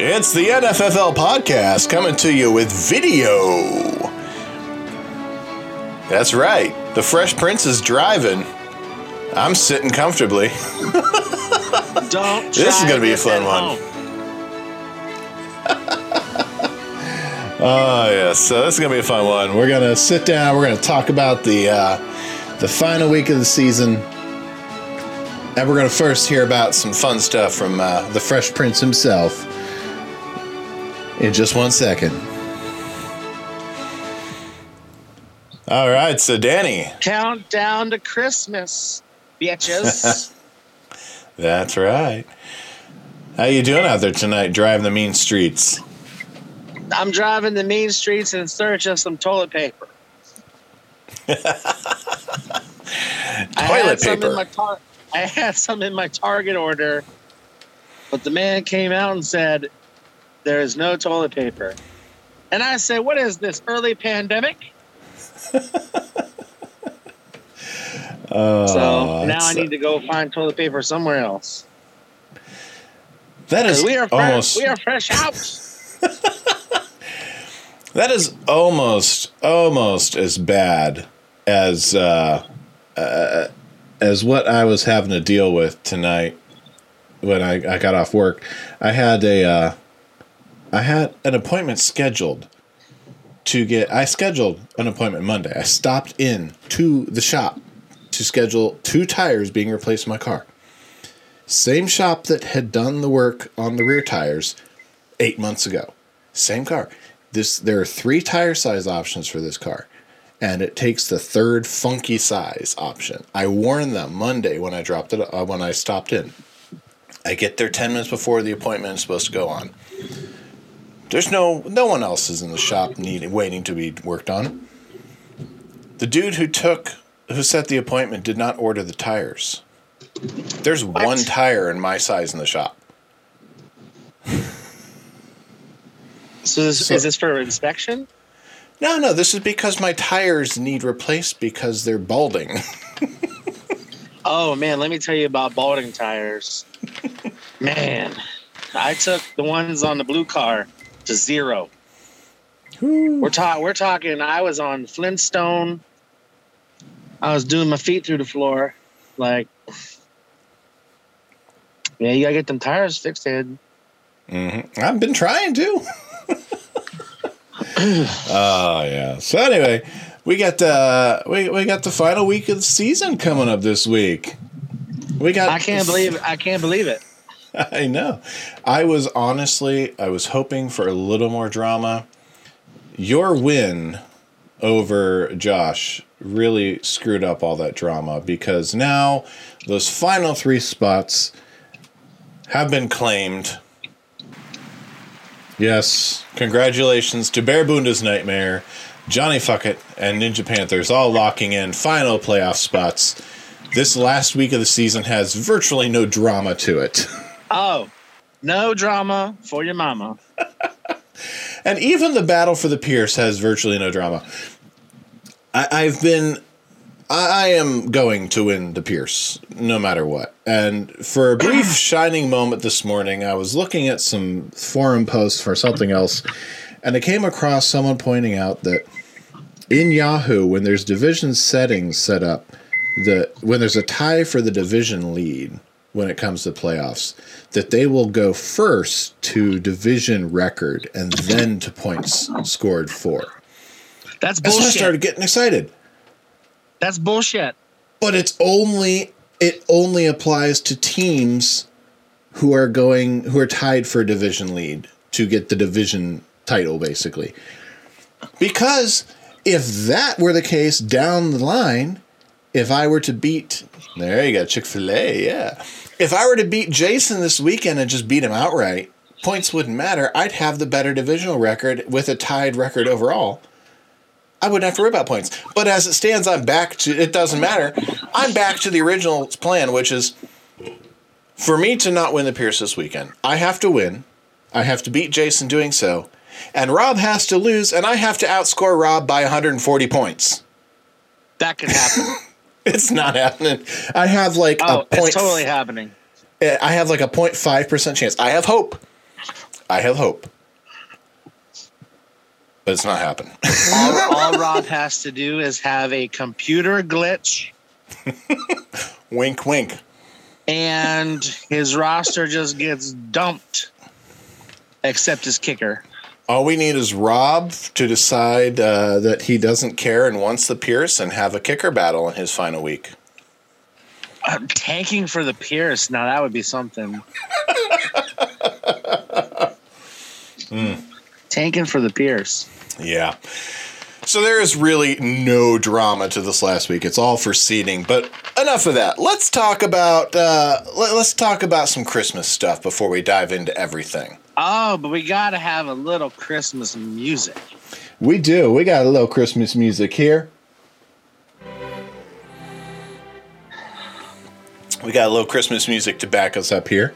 It's the NFFL podcast coming to you with video. That's right. The Fresh Prince is driving. I'm sitting comfortably. Don't. This is going to be a fun one. Oh, yeah. So this is going to be a fun one. We're going to sit down. We're going to talk about the final week of the season. And we're going to first hear about some fun stuff from the Fresh Prince himself in just 1 second. All right, so Danny. Countdown to Christmas, bitches. That's right. How you doing out there tonight, driving the mean streets? I'm driving the mean streets in search of some toilet paper. Toilet paper. I had some in my Target order, but the man came out and said, there is no toilet paper. And I said, what is this, early pandemic? So now I need to go find toilet paper somewhere else. That is we are almost... We are fresh out. That is almost as bad as what I was having to deal with tonight when I got off work. I had an appointment scheduled I scheduled an appointment Monday. I stopped in to the shop to schedule 2 tires being replaced in my car. Same shop that had done the work on the rear tires 8 months ago. Same car. There are 3 tire size options for this car, and it takes the 3rd funky size option. I warned them Monday when I when I stopped in. I get there 10 minutes before the appointment is supposed to go on. There's no one else is in the shop waiting to be worked on. The dude who set the appointment did not order the tires. There's what? 1 tire in my size in the shop. So is this for inspection? No, this is because my tires need replaced because they're balding. Oh, man, let me tell you about balding tires. Man, I took the ones on the blue car to 0. We're talking, I was on Flintstone. I was doing my feet through the floor. Like, yeah, you got to get them tires fixed, Ed. Mm-hmm. I've been trying to. Oh, yeah. So anyway, we got the final week of the season coming up this week. I can't believe it. I know. I was hoping for a little more drama. Your win over Josh really screwed up all that drama because now those final 3 spots have been claimed. Yes, congratulations to Bear Bunda's Nightmare, Johnny Fuckett, and Ninja Panthers all locking in final playoff spots. This last week of the season has virtually no drama to it. Oh, no drama for your mama. And even the battle for the Pierce has virtually no drama. I am going to win the Pierce, no matter what. And for a brief shining moment this morning, I was looking at some forum posts for something else, and I came across someone pointing out that in Yahoo, when there's division settings set up, when there's a tie for the division lead when it comes to playoffs, that they will go first to division record and then to points scored for. That's bullshit. So I started getting excited. That's bullshit. But it only applies to teams who are tied for a division lead to get the division title, basically. Because if that were the case down the line, if I were to beat, there you go, Chick-fil-A, yeah. If I were to beat Jason this weekend and just beat him outright, points wouldn't matter. I'd have the better divisional record with a tied record overall. I wouldn't have to worry about points. But as it stands, it doesn't matter. I'm back to the original plan, which is for me to not win the Pierce this weekend. I have to win. I have to beat Jason doing so. And Rob has to lose, and I have to outscore Rob by 140 points. That could happen. It's not happening. I have it's totally happening. I have like a 0.5% chance. I have hope. I have hope. But it's not happening. All Rob has to do is have a computer glitch. Wink, wink. And his roster just gets dumped, except his kicker. All we need is Rob to decide that he doesn't care and wants the Pierce and have a kicker battle in his final week. Tanking for the Pierce. Now that would be something. Tanking for the Pierce. Yeah. So there is really no drama to this last week. It's all for seeding. But enough of that. Let's talk about some Christmas stuff before we dive into everything. Oh, but we got to have a little Christmas music. We do. We got a little Christmas music here. We got a little Christmas music to back us up here.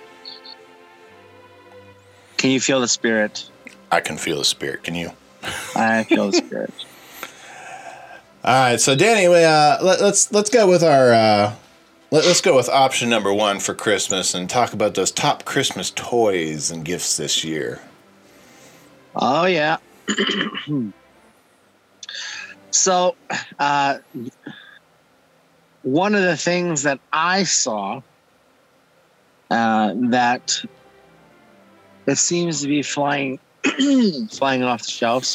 Can you feel the spirit? I can feel the spirit. Can you? I feel the spirit. All right, so Danny, let's go with our let's go with option number 1 for Christmas and talk about those top Christmas toys and gifts this year. Oh yeah. So, one of the things that I saw that it seems to be flying off the shelves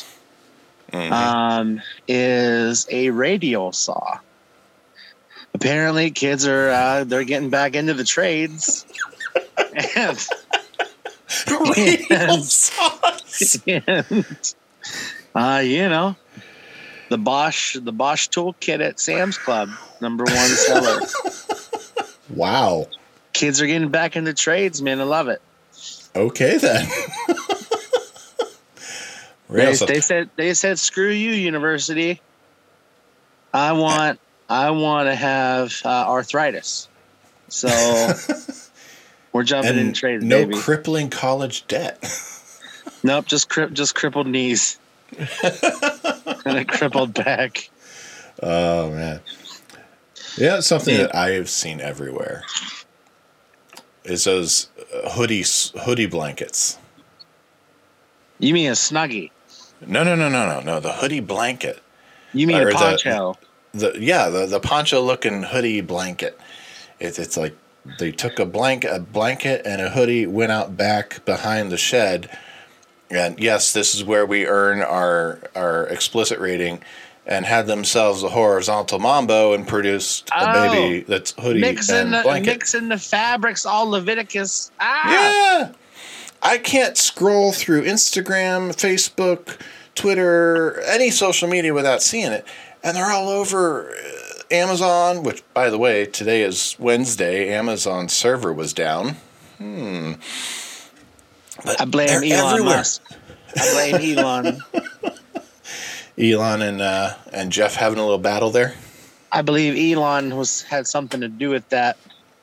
is a radial saw. Apparently, kids are they're getting back into the trades, and radial saws. And, you know, the Bosch toolkit at Sam's Club, #1 seller. Wow. Kids are getting back into trades, man. I love it. Okay then. They said screw you, university. I want to have arthritis. So we're jumping in trades, no baby. crippling college debt. Nope, just crippled knees and a crippled back. Oh man. Yeah, it's something that I have seen everywhere. Is those hoodie blankets. You mean a Snuggie? No. The hoodie blanket. You mean a poncho? The poncho looking hoodie blanket. It's like they took a blanket and a hoodie, went out back behind the shed, and yes, this is where we earn our explicit rating, and had themselves a horizontal mambo and produced a baby that's hoodie and blanket. Mixing the fabrics, all Leviticus. Yeah. I can't scroll through Instagram, Facebook, Twitter, any social media without seeing it. And they're all over Amazon, which, by the way, today is Wednesday. Amazon's server was down. But I blame Elon Musk. I blame Elon. Elon and Jeff having a little battle there? I believe Elon had something to do with that.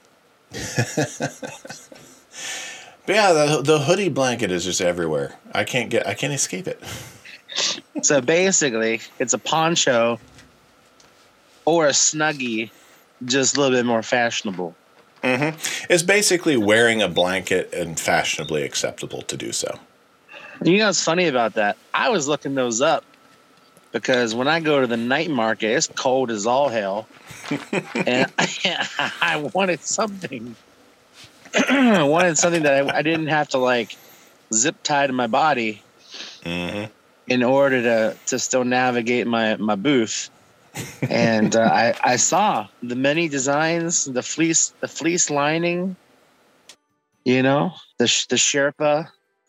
But yeah, the hoodie blanket is just everywhere. I can't escape it. So basically, it's a poncho or a Snuggie, just a little bit more fashionable. Mm-hmm. It's basically wearing a blanket and fashionably acceptable to do so. You know what's funny about that? I was looking those up because when I go to the night market, it's cold as all hell. And I wanted something. I wanted something that I didn't have to like zip tie to my body in order to still navigate my booth. And I saw the many designs, the fleece lining, you know, the Sherpa.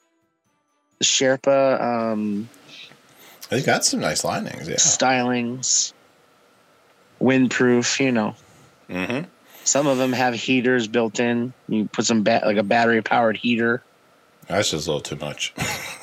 They got some nice linings, yeah. Stylings, windproof, you know. Mm-hmm. Some of them have heaters built in. You put some like a battery powered heater. That's just a little too much.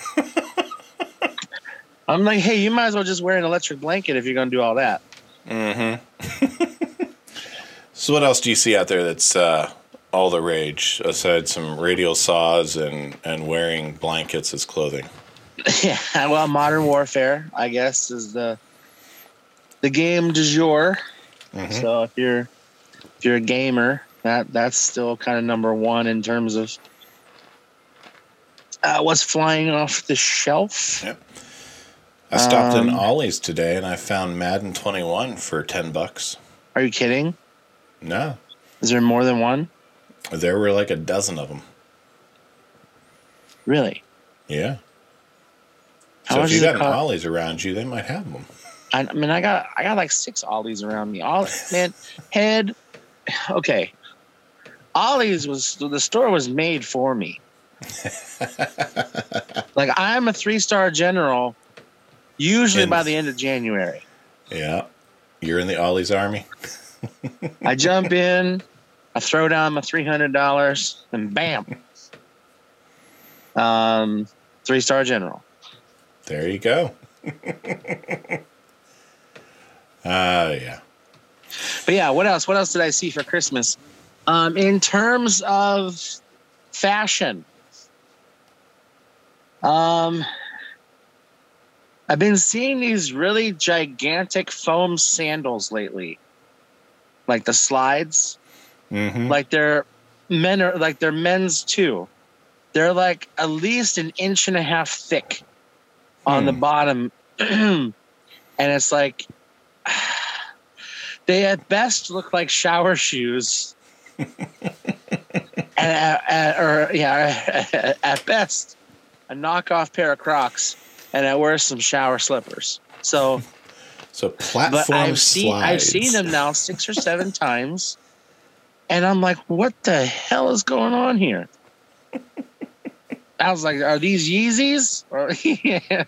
I'm like, hey, you might as well just wear an electric blanket if you're going to do all that. Mm-hmm. So what else do you see out there that's all the rage, aside some radial saws and wearing blankets as clothing? Yeah, well, Modern Warfare, I guess, is the game du jour. Mm-hmm. So if you're a gamer, that's still kind of #1 in terms of what's flying off the shelf. Yep. I stopped in Ollie's today and I found Madden 21 for $10. Are you kidding? No. Is there more than one? There were like a dozen of them. Really? Yeah. How So much if you does it got an cost? Ollie's around you, they might have them. I mean, I got like 6 Ollies around me. Man, head. Okay. Ollie's the store was made for me. Like, I'm a 3-star general, usually by the end of January. Yeah. You're in the Ollie's army. I jump in, I throw down my $300, and bam. 3-star general. There you go. Yeah. But yeah, what else? What else did I see for Christmas? In terms of fashion, I've been seeing these really gigantic foam sandals lately, like the slides. Mm-hmm. Like they're men's too. They're like at least 1.5 inches thick on the bottom, and it's like they at best look like shower shoes, and at best a knockoff pair of Crocs, and at worst some shower slippers. So platform but I've slides. seen them now 6 or 7 times, and I'm like, what the hell is going on here? I was like, are these Yeezys? Or yeah.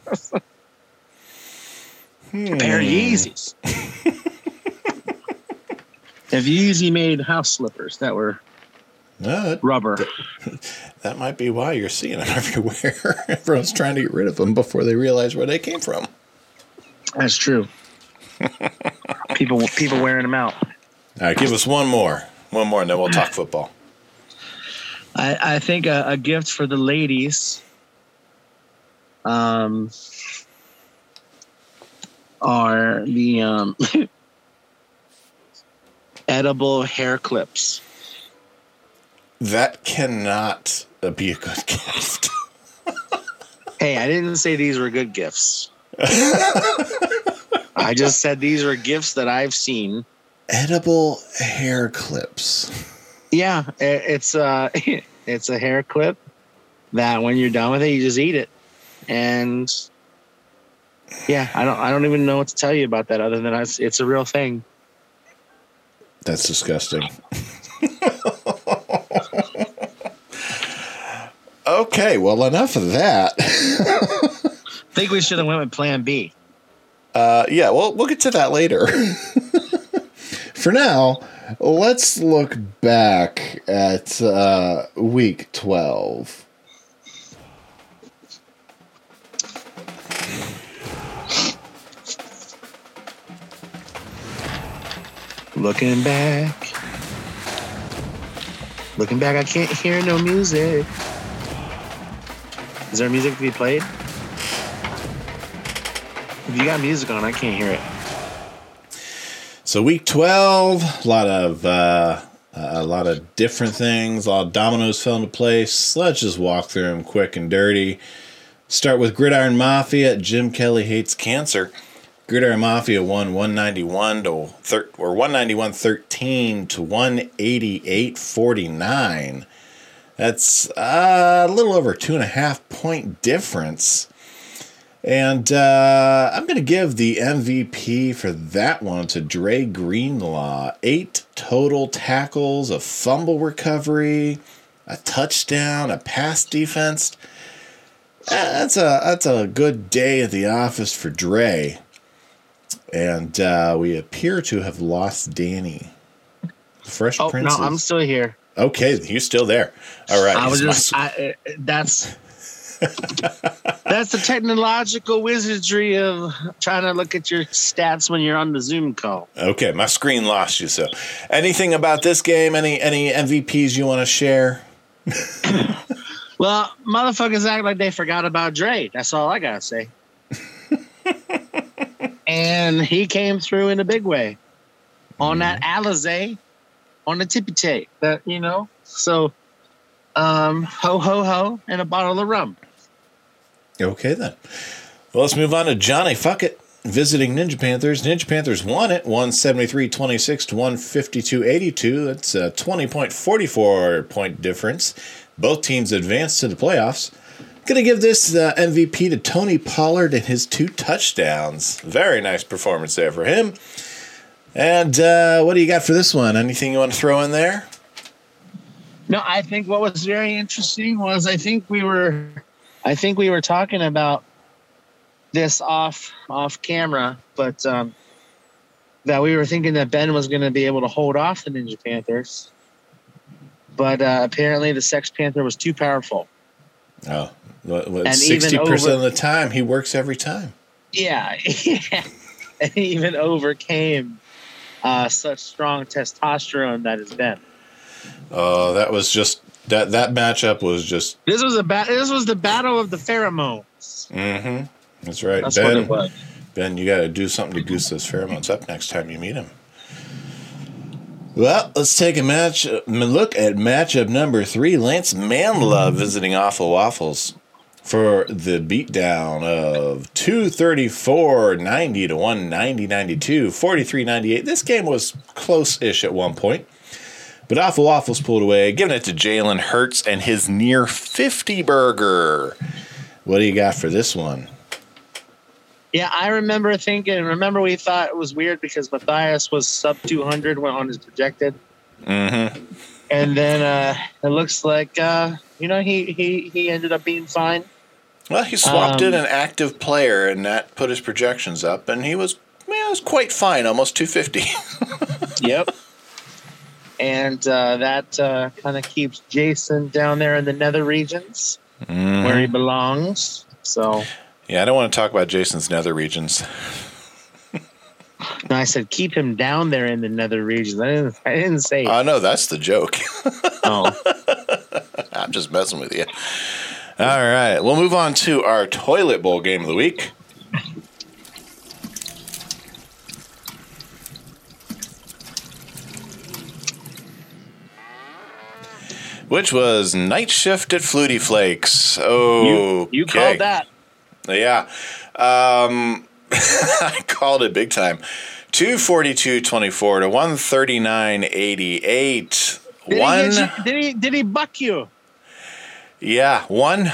A pair of Yeezys. If Yeezy made house slippers that were rubber. That might be why you're seeing them everywhere. Everyone's trying to get rid of them before they realize where they came from. That's true. People wearing them out. All right, give us one more, and then we'll talk football. I think a gift for the ladies are the edible hair clips. That cannot be a good gift. Hey, I didn't say these were good gifts. I just said these were gifts that I've seen. Edible hair clips. Yeah, it's it's a hair clip that when you're done with it, you just eat it. And yeah, I don't even know what to tell you about that other than it's a real thing. That's disgusting. Okay, well, enough of that. I think we should have went with Plan B. Yeah, well, we'll get to that later. For now, let's look back at week 12. Looking back, I can't hear no music. Is there music to be played? If you got music on, I can't hear it. So week 12, a lot of different things. A lot of dominoes fell into place. Let's just walk through them quick and dirty. Start with Gridiron Mafia. Jim Kelly hates cancer. Gridiron Mafia won 191-13 to 188-49. That's a little over 2.5 point difference. And I'm going to give the MVP for that one to Dre Greenlaw. 8 total tackles, a fumble recovery, a touchdown, a pass defense. That's a good day at the office for Dre. And we appear to have lost Danny. Fresh Prince. No, I'm still here. Okay, you're still there. All right. That's the technological wizardry of trying to look at your stats when you're on the Zoom call. Okay, my screen lost you. So, anything about this game? Any MVPs you want to share? Well, motherfuckers act like they forgot about Dre. That's all I gotta say. And he came through in a big way on that Alizé, on the tippy tape. So Ho, ho, ho, and a bottle of rum. Okay, then. Well, let's move on to Johnny Fuckett visiting Ninja Panthers. Ninja Panthers won it, 173-26 to 152-82. That's a 20.44 point difference. Both teams advanced to the playoffs. Going to give this MVP to Tony Pollard and his 2 touchdowns. Very nice performance there for him. And what do you got for this one? Anything you want to throw in there? No, I think what was very interesting was I think we were talking about this off camera, but that we were thinking that Ben was going to be able to hold off the Ninja Panthers, but apparently the Sex Panther was too powerful. Oh, 60% of the time he works every time. Yeah, and he even overcame such strong testosterone that is Ben. Oh, that was just that matchup was just. This was the battle of the pheromones. Mm-hmm. That's right. That's what it was. Ben, you got to do something to goose those pheromones up next time you meet him. Well, let's take a look at matchup number 3. Lance Manlove visiting Awful Waffles for the beatdown of 234-90 to 190-92, 43-98. This game was close-ish at one point. But Awful Waffles pulled away, giving it to Jalen Hurts and his near 50 burger. What do you got for this one? Yeah, I remember we thought it was weird because Matthias was sub 200 when on his projected. Mm-hmm. And then it looks like, he ended up being fine. Well, he swapped in an active player, and that put his projections up, and he was quite fine, almost 250. Yep. And that kind of keeps Jason down there in the nether regions where he belongs. So, yeah, I don't want to talk about Jason's nether regions. No, I said keep him down there in the nether regions. I didn't say. Oh, no, that's the joke. Oh, I'm just messing with you. All right, we'll move on to our toilet bowl game of the week. Which was Night Shift at Flutie Flakes. Oh, you called that. Yeah. I called it big time. 242-24 to 139-88. Did he buck you? Yeah,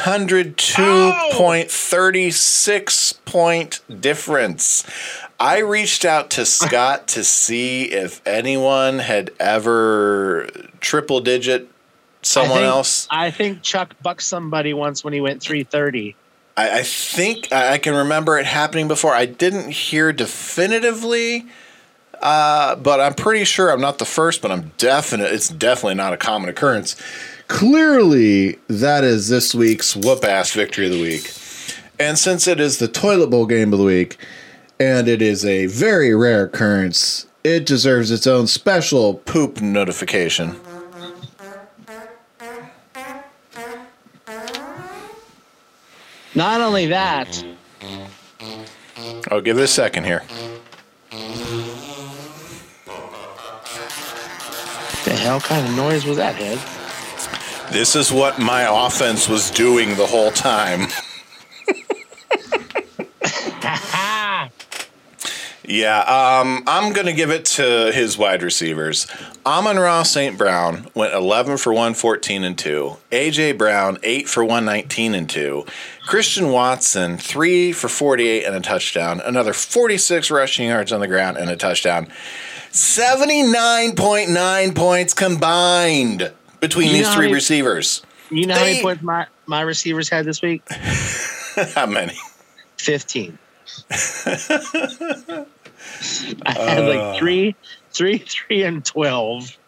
102.36 point difference. I reached out to Scott to see if anyone had ever triple digit someone else. I think Chuck bucked somebody once when he went 330. I think I can remember it happening before. I didn't hear definitively, but I'm pretty sure I'm not the first, but it's definitely not a common occurrence. Clearly, that is this week's whoop-ass victory of the week. And since it is the toilet bowl game of the week, and it is a very rare occurrence, it deserves its own special poop notification. Not only that. I'll give it a second here. The hell kind of noise was that, Ed? This is what my offense was doing the whole time. Yeah, I'm going to give it to his wide receivers. Amon-Ra St. Brown went 11 for 114 and 2. A.J. Brown, 8 for 119 and 2. Christian Watson, 3 for 48 and a touchdown. Another 46 rushing yards on the ground and a touchdown. 79.9 points combined between these three receivers. You know how many points my receivers had this week? How many? 15. I had like 3, and 12.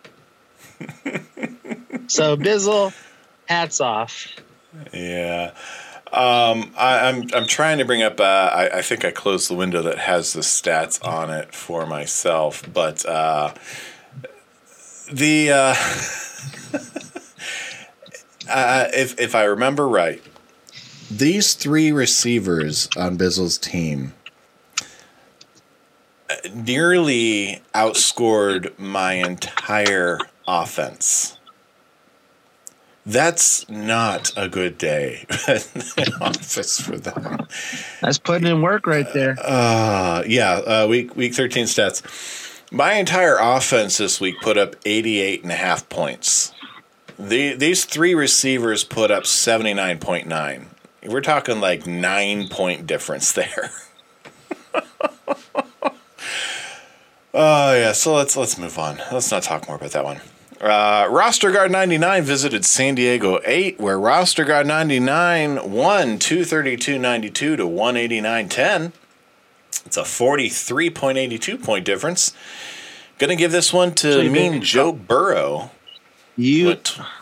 So Bizzle, hats off. Yeah. I'm trying to bring up. I think I closed the window that has the stats on it for myself, but if I remember right, these three receivers on Bizzle's team nearly outscored my entire offense. That's not a good day in the office for them. That's putting in work right there. Week 13 stats. My entire offense this week put up 88.5 points. These three receivers put up 79.9. We're talking like 9-point difference there. So let's move on. Let's not talk more about that one. Roster Guard 99 visited San Diego 8, where Roster Guard 99 won 232.92 to 189.10. It's a 43.82 point difference. Gonna give this one to Joe Burrow. You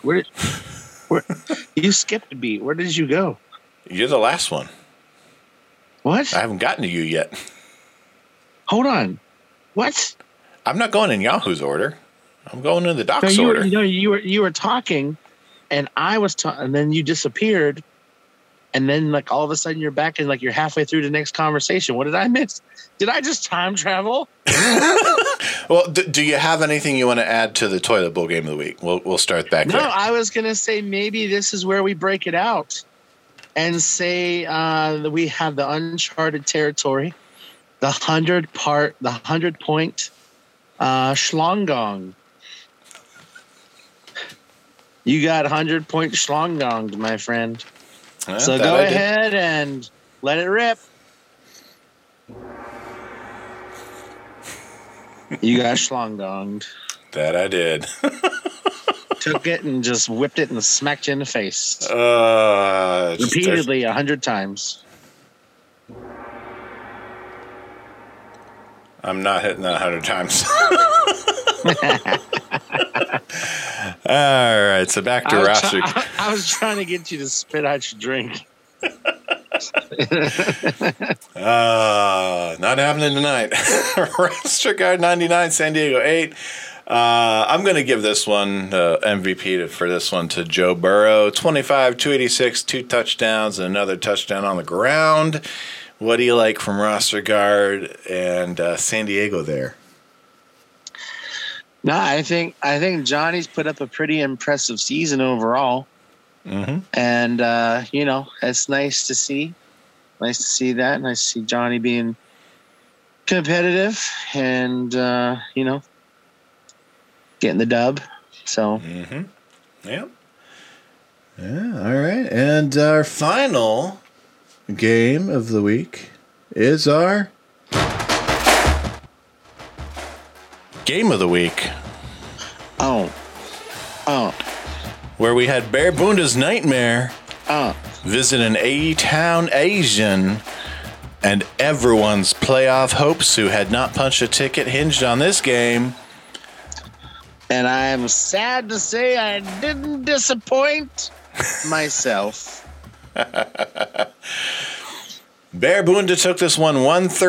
skipped a beat. Where did you go? You're the last one. What? I haven't gotten to you yet. Hold on. What? I'm not going in Yahoo's order. I'm going in the doc's order. You were talking, and I was talking, and then you disappeared, and then like all of a sudden you're back and like you're halfway through the next conversation. What did I miss? Did I just time travel? Well, do you have anything you want to add to the toilet bowl game of the week? We'll start back there. No, I was gonna say maybe this is where we break it out and say that we have the uncharted territory, the 100-point schlongong. You got 100-point schlongonged, my friend. So go ahead and let it rip. You got schlongonged. That I did. Took it and just whipped it and smacked you in the face. Repeatedly 100 times. I'm not hitting that 100 times. All right, so back to roster. I was trying to get you to spit out your drink. Not happening tonight. Roster Guard 99, San Diego 8. I'm going to give this one MVP for this one to Joe Burrow. 25, 286, 2 touchdowns, and another touchdown on the ground. What do you like from Roster Guard and San Diego there? No, I think Johnny's put up a pretty impressive season overall. Mm-hmm. And, it's nice to see. Nice to see that. Nice to see Johnny being competitive and, getting the dub. So. Mm-hmm. Yep. Yeah, all right. And our final game of the week is our game of the week. Oh. Where we had Bear Bunda's Nightmare visit an A-Town Asian, and everyone's playoff hopes who had not punched a ticket hinged on this game. And I'm sad to say I didn't disappoint myself. Bear Bunda took this one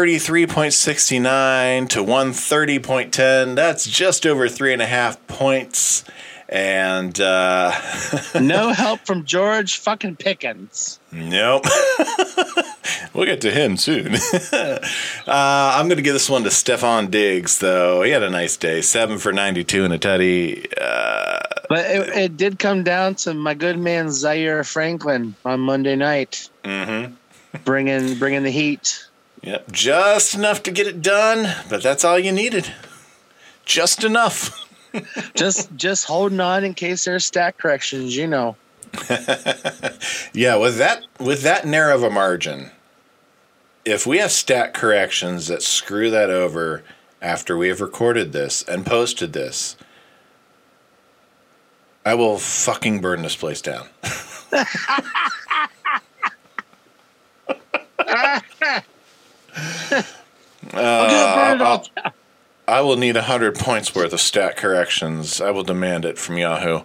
133.69 to 130.10. That's just over 3.5 points. And no help from George fucking Pickens. Nope. We'll get to him soon. I'm going to give this one to Stephon Diggs, though. He had a nice day. 7 for 92 and a tutty. But it did come down to my good man Zaire Franklin on Monday night. Mm-hmm. Bringing the heat. Yep, just enough to get it done, but that's all you needed. Just enough. just holding on in case there's stat corrections, Yeah, with that narrow of a margin, if we have stat corrections that screw that over after we have recorded this and posted this, I will fucking burn this place down. I will need 100 points worth of stat corrections. I will demand it from Yahoo.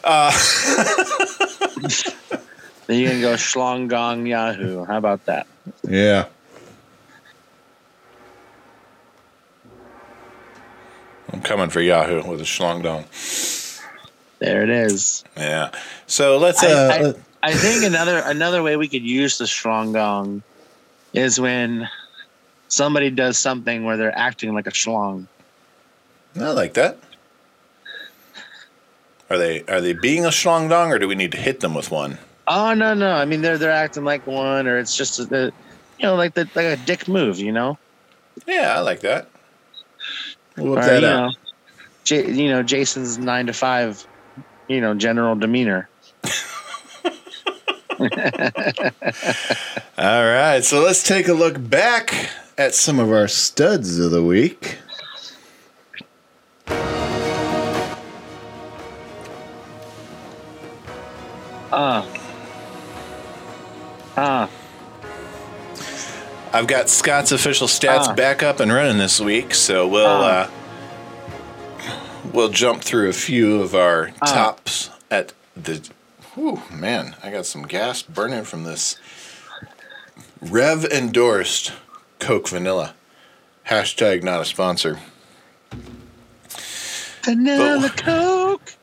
Then you can go schlongong Yahoo. How about that? Yeah. I'm coming for Yahoo with a schlongdong. There it is. Yeah. So let's. I think another way we could use the schlongong is when somebody does something where they're acting like a schlong. I like that. Are they being a schlong dong, or do we need to hit them with one? Oh no. I mean, they're acting like one, or it's just like a dick move, Yeah, I like that. We'll look or, that up. Jason's 9 to 5, general demeanor. All right, so let's take a look back at some of our studs of the week. I've got Scott's official stats back up and running this week, so we'll jump through a few of our tops at the. Whew, man, I got some gas burning from this. Rev endorsed Coke Vanilla. Hashtag not a sponsor. Vanilla Coke.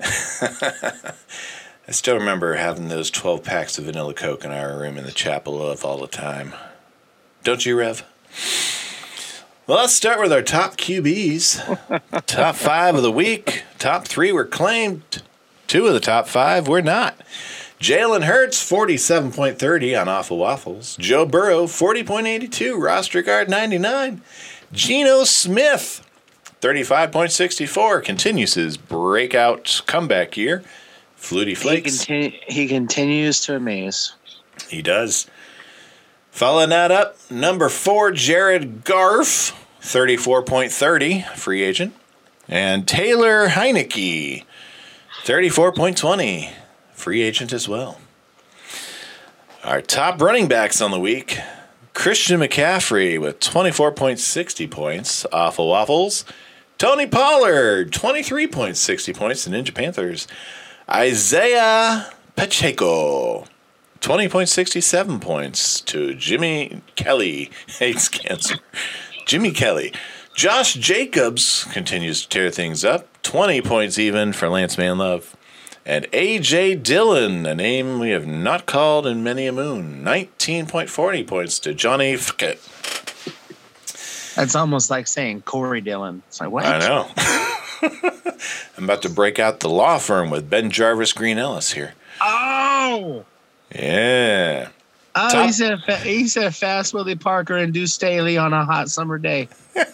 I still remember having those 12 packs of vanilla Coke in our room in the chapel of all the time. Don't you, Rev? Well, let's start with our top QBs. Top 5 of the week. Top 3 were claimed. 2 of the top 5 were not. Jalen Hurts, 47.30 on Awful Waffles. Joe Burrow, 40.82, roster guard 99. Geno Smith, 35.64, continues his breakout comeback year. Flutie Flakes. He continues to amaze. He does. Following that up, number 4, Jared Goff, 34.30, free agent. And Taylor Heineke, 34.20, free agent as well. Our top running backs on the week, Christian McCaffrey with 24.60 points, Awful Waffles. Tony Pollard, 23.60 points, the Ninja Panthers. Isaiah Pacheco, 20.67 points to Jimmy Kelly, hates cancer. Jimmy Kelly. Josh Jacobs continues to tear things up, 20 points even for Lance Manlove. And A.J. Dillon, a name we have not called in many a moon, 19.40 points to Johnny Fickett. That's almost like saying Corey Dillon. It's like, what? I know. I'm about to break out the law firm with Ben Jarvis Green Ellis here. Oh! Yeah. Oh, he said Fast Willie Parker and Deuce Staley on a hot summer day.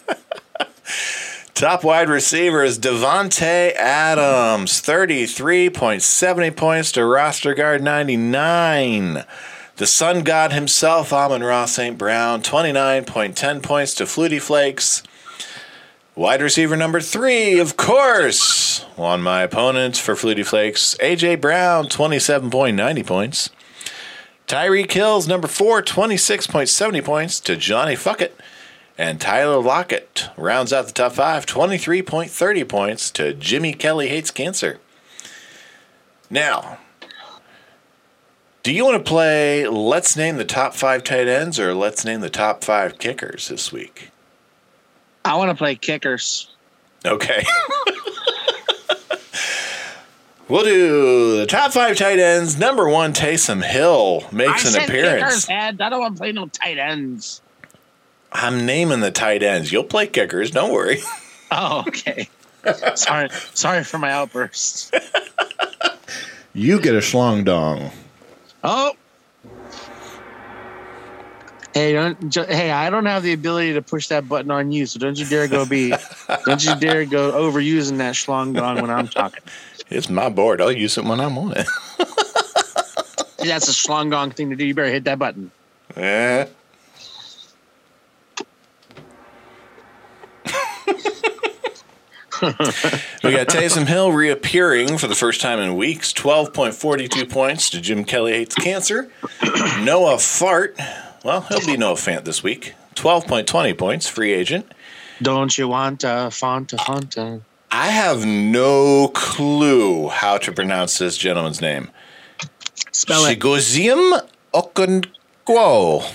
Top wide receiver is Devontae Adams, 33.70 points to roster guard 99. The sun god himself, Amon-Ra St. Brown, 29.10 points to Flutie Flakes. Wide receiver number 3, of course, on my opponent for Flutie Flakes, A.J. Brown, 27.90 points. Tyreek Hill's number 4, 26.70 points to Johnny Fuckett. And Tyler Lockett rounds out the top 5, 23.30 points to Jimmy Kelly Hates Cancer. Now, do you want to play Let's Name the Top 5 Tight Ends or Let's Name the Top 5 Kickers this week? I want to play kickers. Okay. We'll do the top 5 tight ends. Number 1, Taysom Hill makes an appearance. Kickers, Ed. I don't want to play no tight ends. I'm naming the tight ends. You'll play kickers. Don't worry. Oh, okay. Sorry for my outburst. You get a schlong dong. Oh. Hey, I don't have the ability to push that button on you, so don't you dare go overusing that schlong dong when I'm talking. It's my board. I'll use it when I'm on it. That's a schlong dong thing to do. You better hit that button. Yeah. We got Taysom Hill reappearing for the first time in weeks. 12.42 points to Jim Kelly Hates Cancer. Noah Fart. Well, he'll be Noah Fant this week. 12.20 points, free agent. Don't you want a Fanta? I have no clue how to pronounce this gentleman's name. Spell it. Chigoziem Okonkwo.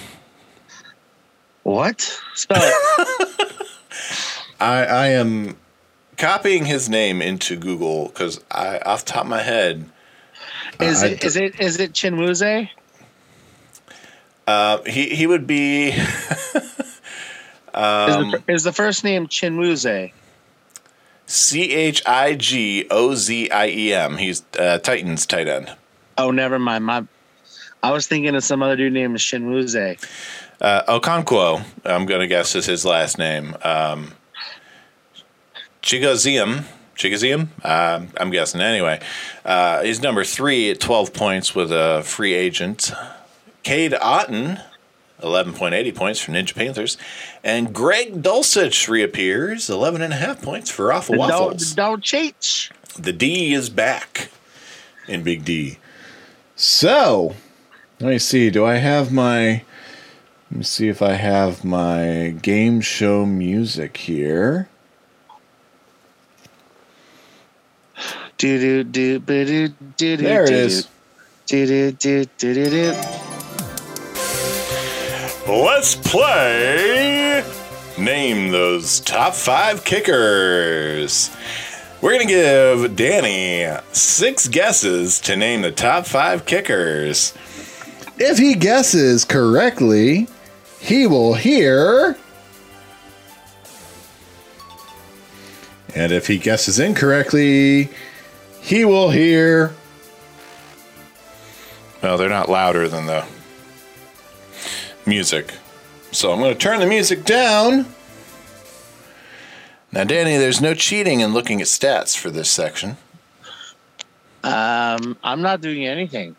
What? Spell it. I am copying his name into Google because off the top of my head. Is it Chinwuze? He would be. Is the first name Chinwuze? Chigoziem. He's Titans tight end. Oh, never mind. I was thinking of some other dude named Shinwuze. Okonkwo, I'm going to guess is his last name. Chigoziem, I'm guessing anyway. He's number 3 at 12 points with a free agent. Cade Otton, 11.80 points for Ninja Panthers. And Greg Dulcich reappears, 11.5 points for Raffle Waffles. Don't cheat. The D is back in Big D. So, let me see. Let me see if I have my game show music here. There it is. Let's play Name Those Top 5 Kickers. We're going to give Danny 6 guesses to name the top 5 kickers. If he guesses correctly, he will hear. And if he guesses incorrectly, he will hear. Well, they're not louder than the music. So I'm going to turn the music down. Now, Danny, there's no cheating in looking at stats for this section. I'm not doing anything.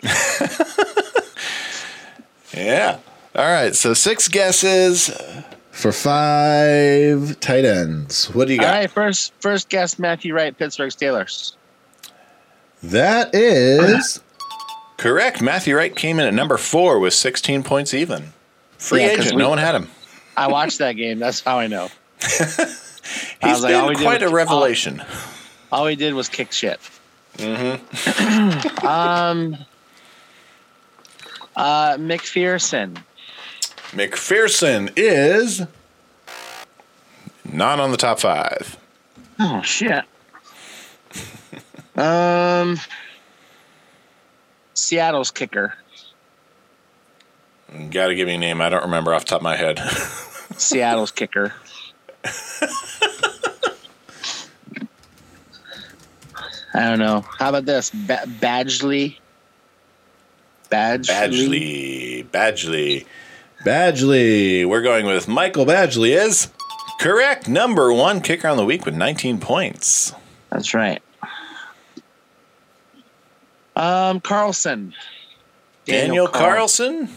Yeah. All right. So 6 guesses For 5 tight ends. What do you got? All right, first guess, Matthew Wright, Pittsburgh Steelers. That is correct. Matthew Wright came in at number 4 with 16 points even. Free agent. No one had him. I watched that game. That's how I know. He's been quite a revelation. All he did was kick shit. McPherson. McPherson is not on the top 5. Oh shit. Seattle's kicker. Got to give me a name. I don't remember off the top of my head. Seattle's kicker. I don't know. How about this? Badgley. We're going with Michael Badgley is correct. Number 1 kicker on the week with 19 points. That's right. Carlson. Daniel Carlson.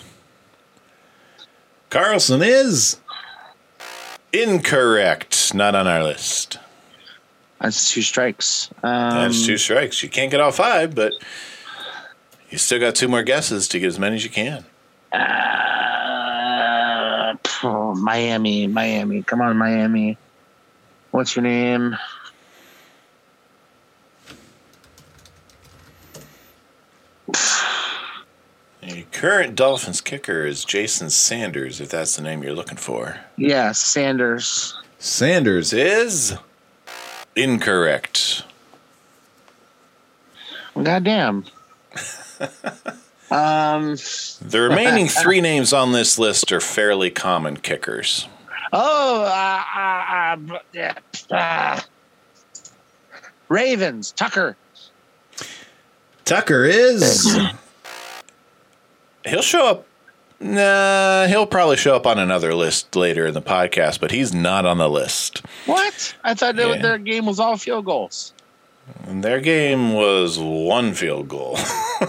Carlson is incorrect. Not on our list. That's 2 strikes. That's 2 strikes. You can't get all 5, but you still got 2 more guesses to get as many as you can. Miami. Come on, Miami. What's your name? The current Dolphins kicker is Jason Sanders, if that's the name you're looking for. Yeah, Sanders. Sanders is incorrect. Goddamn. The remaining 3 names on this list are fairly common kickers. Ravens. Tucker. Tucker is. He'll show up. Nah, he'll probably show up on another list later in the podcast, but he's not on the list. What? I thought their game was all field goals. And their game was 1 field goal.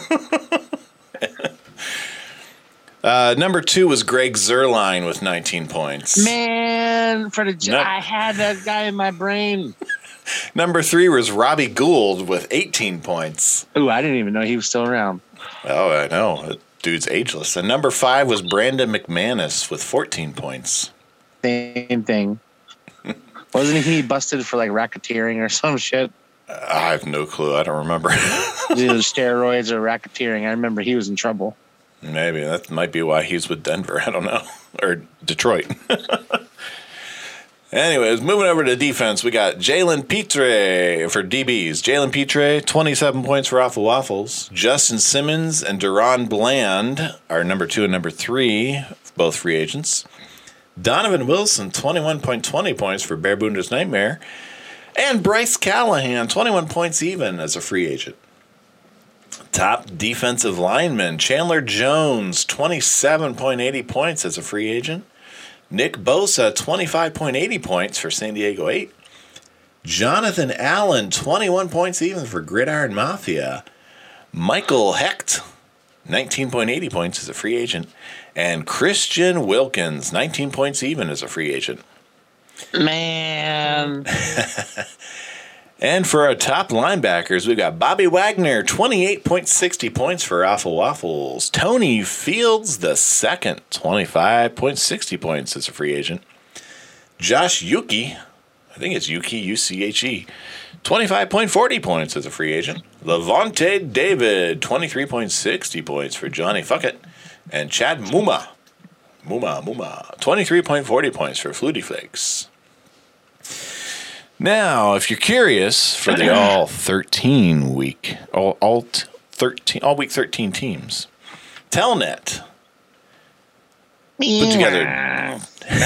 Number 2 was Greg Zuerlein with 19 points. Man, I had that guy in my brain. Number 3 was Robbie Gould with 18 points. Ooh, I didn't even know he was still around. Oh, I know. That dude's ageless. And number 5 was Brandon McManus with 14 points. Same thing. Wasn't he busted for like racketeering or some shit? I have no clue. I don't remember. Either steroids or racketeering. I remember he was in trouble. Maybe. That might be why he's with Denver. I don't know. Or Detroit. Anyways, moving over to defense, we got Jalen Pitre for DBs. Jalen Pitre, 27 points for Raffle Waffles. Justin Simmons and Deron Bland are number 2 and number 3, both free agents. Donovan Wilson, 21.20 points for Bear Bunder's Nightmare. And Bryce Callahan, 21 points even as a free agent. Top defensive lineman, Chandler Jones, 27.80 points as a free agent. Nick Bosa, 25.80 points for San Diego 8. Jonathan Allen, 21 points even for Gridiron Mafia. Michael Hecht, 19.80 points as a free agent. And Christian Wilkins, 19 points even as a free agent. Man. And for our top linebackers, we've got Bobby Wagner, 28.60 points for Raffle Waffles. Tony Fields the second, 25.60 points as a free agent. Josh Yuki, I think it's Yuki, U-C-H-E, 25.40 points as a free agent. Levante David, 23.60 points for Johnny Fuckett. And Chad Muma, 23.40 points for Flutie Flakes. Now, if you're curious, for the all week 13 teams, Telnet put together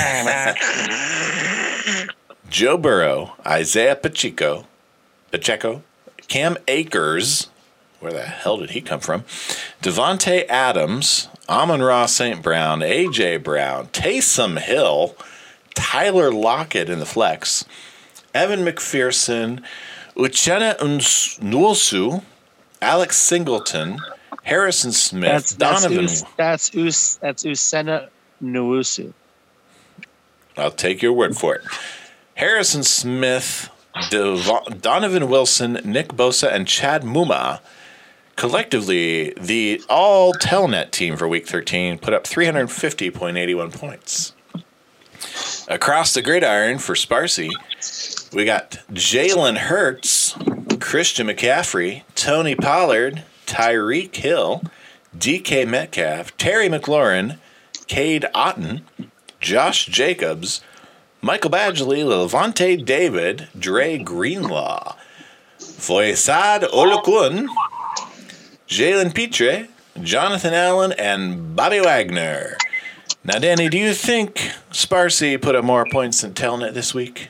Joe Burrow, Isaiah Pacheco, Cam Akers, where the hell did he come from? Devontae Adams, Amon-Ra St. Brown, A.J. Brown, Taysom Hill, Tyler Lockett in the flex, Evan McPherson, Uchenna Nwosu, Alex Singleton, Harrison Smith, Donovan. That's Uchenna Nwosu. I'll take your word for it. Harrison Smith, Donovan Wilson, Nick Bosa, and Chad Muma. Collectively, the all Telnet team for Week 13 put up 350.81 points. Across the gridiron for Sparsy, we got Jalen Hurts, Christian McCaffrey, Tony Pollard, Tyreek Hill, DK Metcalf, Terry McLaurin, Cade Otton, Josh Jacobs, Michael Badgley, Levante David, Dre Greenlaw, Foyesade Olokun, Jalen Petre, Jonathan Allen, and Bobby Wagner. Now, Danny, do you think Sparsy put up more points than Telnet this week?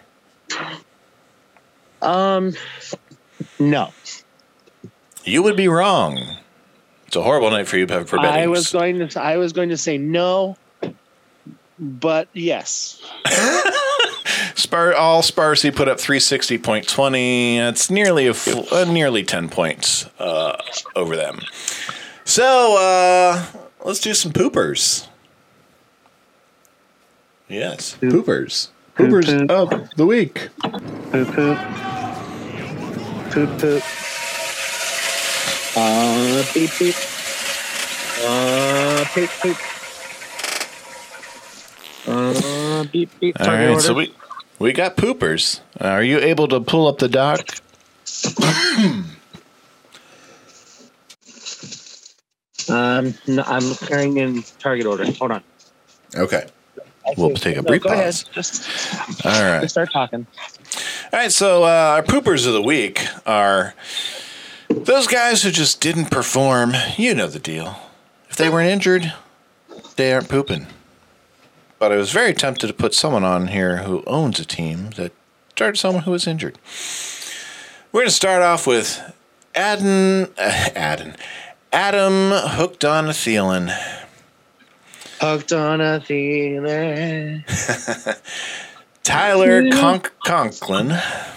No. You would be wrong. It's a horrible night for you for betting. I was going to say no, but yes. All Sparsy put up 360.20. It's nearly nearly 10 points over them. So let's do some poopers. Yes, poopers. Poopers of the week. Poop poop. Poop poop. Beep beep. Poop poop. Beep beep. All right, so we got poopers. Are you able to pull up the doc? No, I'm carrying in target order. Hold on. Okay. We'll take a brief go pause. Ahead. Just start talking. All right, so our poopers of the week are those guys who just didn't perform. You know the deal. If they weren't injured, they aren't pooping. But I was very tempted to put someone on here who owns a team that started someone who was injured. We're going to start off with Adam Hooked on a Thielen. Hooked on a Thielen. Tyler Conklin.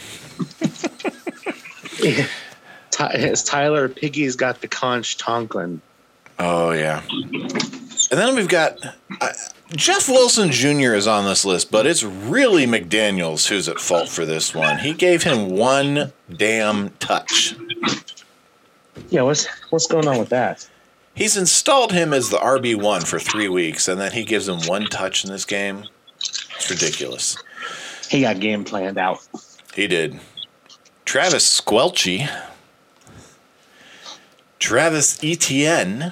It's Tyler Piggy's got the conch Tonklin. Oh, yeah. And then we've got Jeff Wilson Jr. is on this list, but it's really McDaniels who's at fault for this one. He gave him one damn touch. Yeah, what's going on with that? He's installed him as the RB1 for 3 weeks, and then he gives him one touch in this game. It's ridiculous. He got game planned out. He did. Travis Squelchy. Travis Etienne.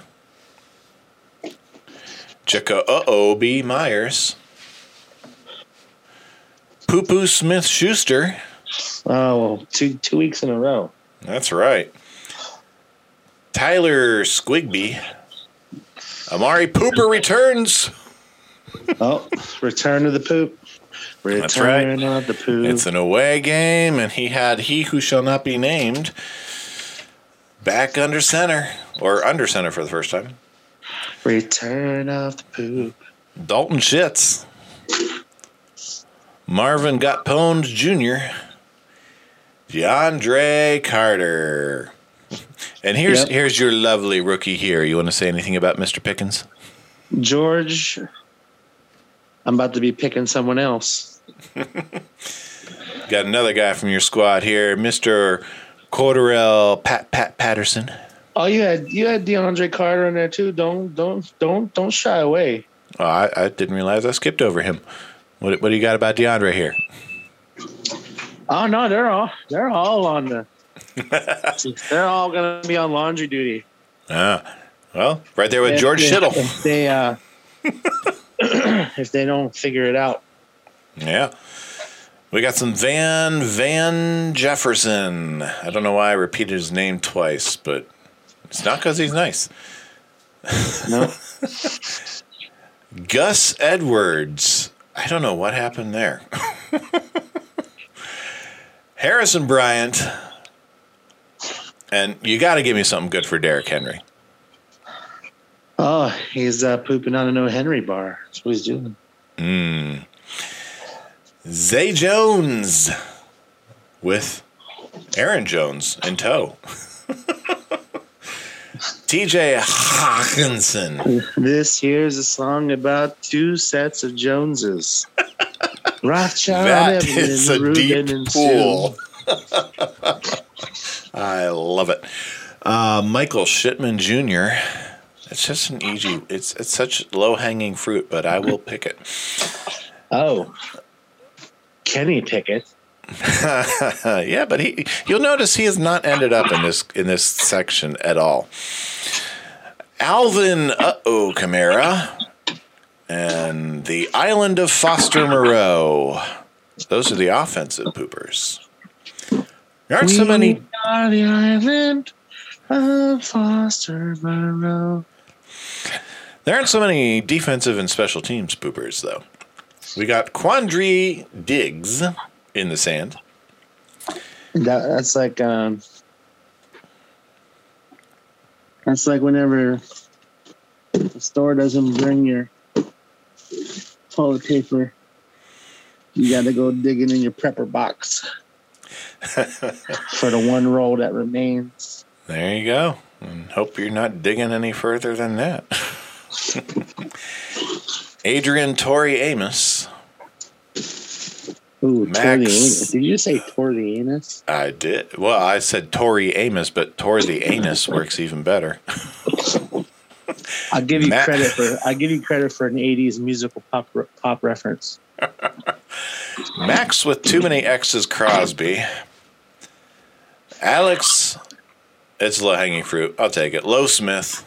Jekka B. Myers. Poo-Poo Smith-Schuster. Oh, well, two weeks in a row. That's right. Tyler Squigby. Amari Pooper returns. Oh, return to the poop. That's right. Return of the Pooh. It's an away game, and he who shall not be named back under center, or under center for the first time. Return of the Pooh. Dalton Schitz. Marvin got pwned Jr. DeAndre Carter. And here's your lovely rookie here. You want to say anything about Mr. Pickens? George, I'm about to be picking someone else. Got another guy from your squad here, Mr. Cordarrelle Patterson. Oh, you had DeAndre Carter in there too. Don't shy away. Oh, I didn't realize I skipped over him. What do you got about DeAndre here? Oh no, they're all on the. They're all gonna be on laundry duty. Well, right there with George Kittle. If they don't figure it out. Yeah. We got some Van Jefferson. I don't know why I repeated his name twice, but it's not because he's nice. No. Gus Edwards. I don't know what happened there. Harrison Bryant. And you got to give me something good for Derrick Henry. Oh, he's pooping on an O. Henry bar. That's what he's doing. Zay Jones with Aaron Jones in tow. TJ Hawkinson. This here's a song about two sets of Joneses. Rothschild, That Evan, is a Reuben, deep and pool. I love it. Michael Shipman Jr. It's just an easy. It's such low hanging fruit, but I will pick it. Oh, Kenny Pickett. Yeah, but you'll notice he has not ended up in this section at all. Alvin Kamara and the Island of Foster Moreau. Those are the offensive poopers. There aren't so many. We are the Island of Foster Moreau. There aren't so many defensive and special teams poopers, though. We got Quandre Diggs in the sand. That's like whenever the store doesn't bring your toilet paper, you got to go digging in your prepper box for the one roll that remains. There you go. And hope you're not digging any further than that. Adrian Torrey Amos. Ooh, Max. Did you say tore the anus? I did. Well, I said Torrey Amos, but tore the anus works even better. I'll give you credit for an '80s musical pop reference. Max with too many X's Crosby. Alex, it's low hanging fruit. I'll take it. Low Smith.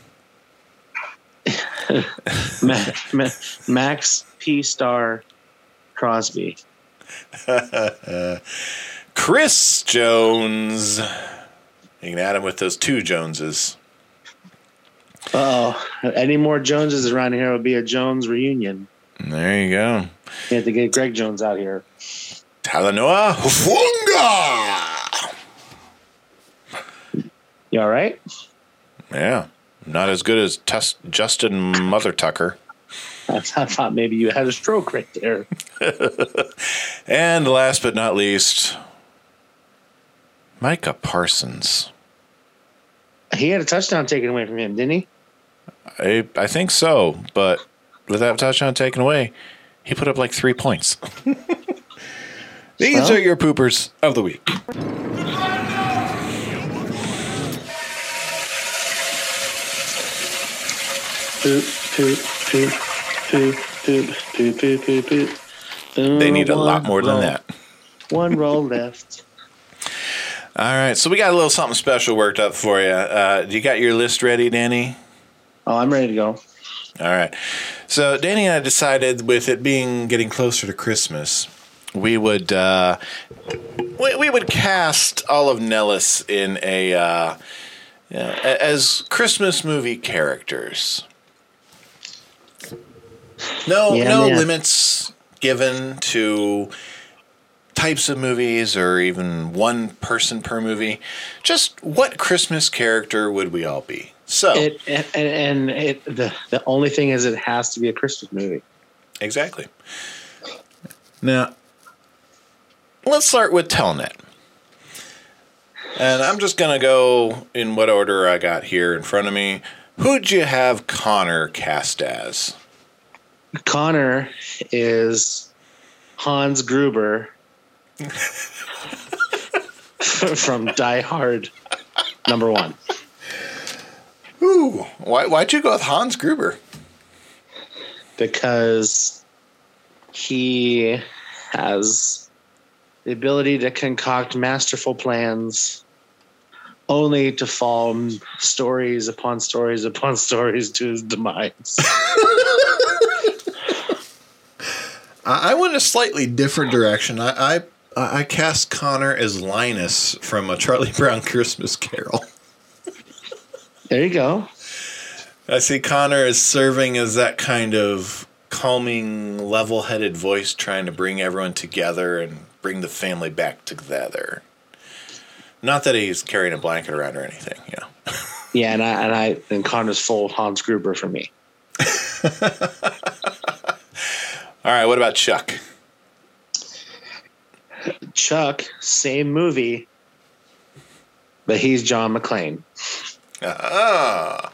Max P. Star Crosby. Chris Jones. You can add him with those two Joneses. Any more Joneses around here would be a Jones reunion. There you go. You have to get Greg Jones out here. Talanoa Hufwanga. You all right? Yeah. Not as good as Justin Mother Tucker. I thought maybe you had a stroke right there. And last but not least, Micah Parsons. He had a touchdown taken away from him, didn't he? I think so, but with that touchdown taken away, he put up like 3 points. These are your poopers of the week. Poop, poop, poop, poop, poop, poop, poop, poop, poop. They need a lot more than that. One roll left. All right, so we got a little something special worked up for you. You got your list ready, Danny? Oh, I'm ready to go. All right. So Danny and I decided, with it getting closer to Christmas, we would cast all of Nellis in as Christmas movie characters. No limits given to types of movies or even one person per movie. Just what Christmas character would we all be? So the only thing is it has to be a Christmas movie. Exactly. Now, let's start with Telnet. And I'm just going to go in what order I got here in front of me. Who'd you have Connor cast as? Connor is Hans Gruber from Die Hard #1. Ooh, why'd you go with Hans Gruber? Because he has the ability to concoct masterful plans only to fall stories upon stories upon stories to his demise. I went a slightly different direction. I cast Connor as Linus from A Charlie Brown Christmas Carol. There you go. I see Connor as serving as that kind of calming, level-headed voice trying to bring everyone together and bring the family back together. Not that he's carrying a blanket around or anything, you know. Yeah, and Connor's full Hans Gruber for me. All right, what about Chuck? Chuck, same movie, but he's John McClane. Ah.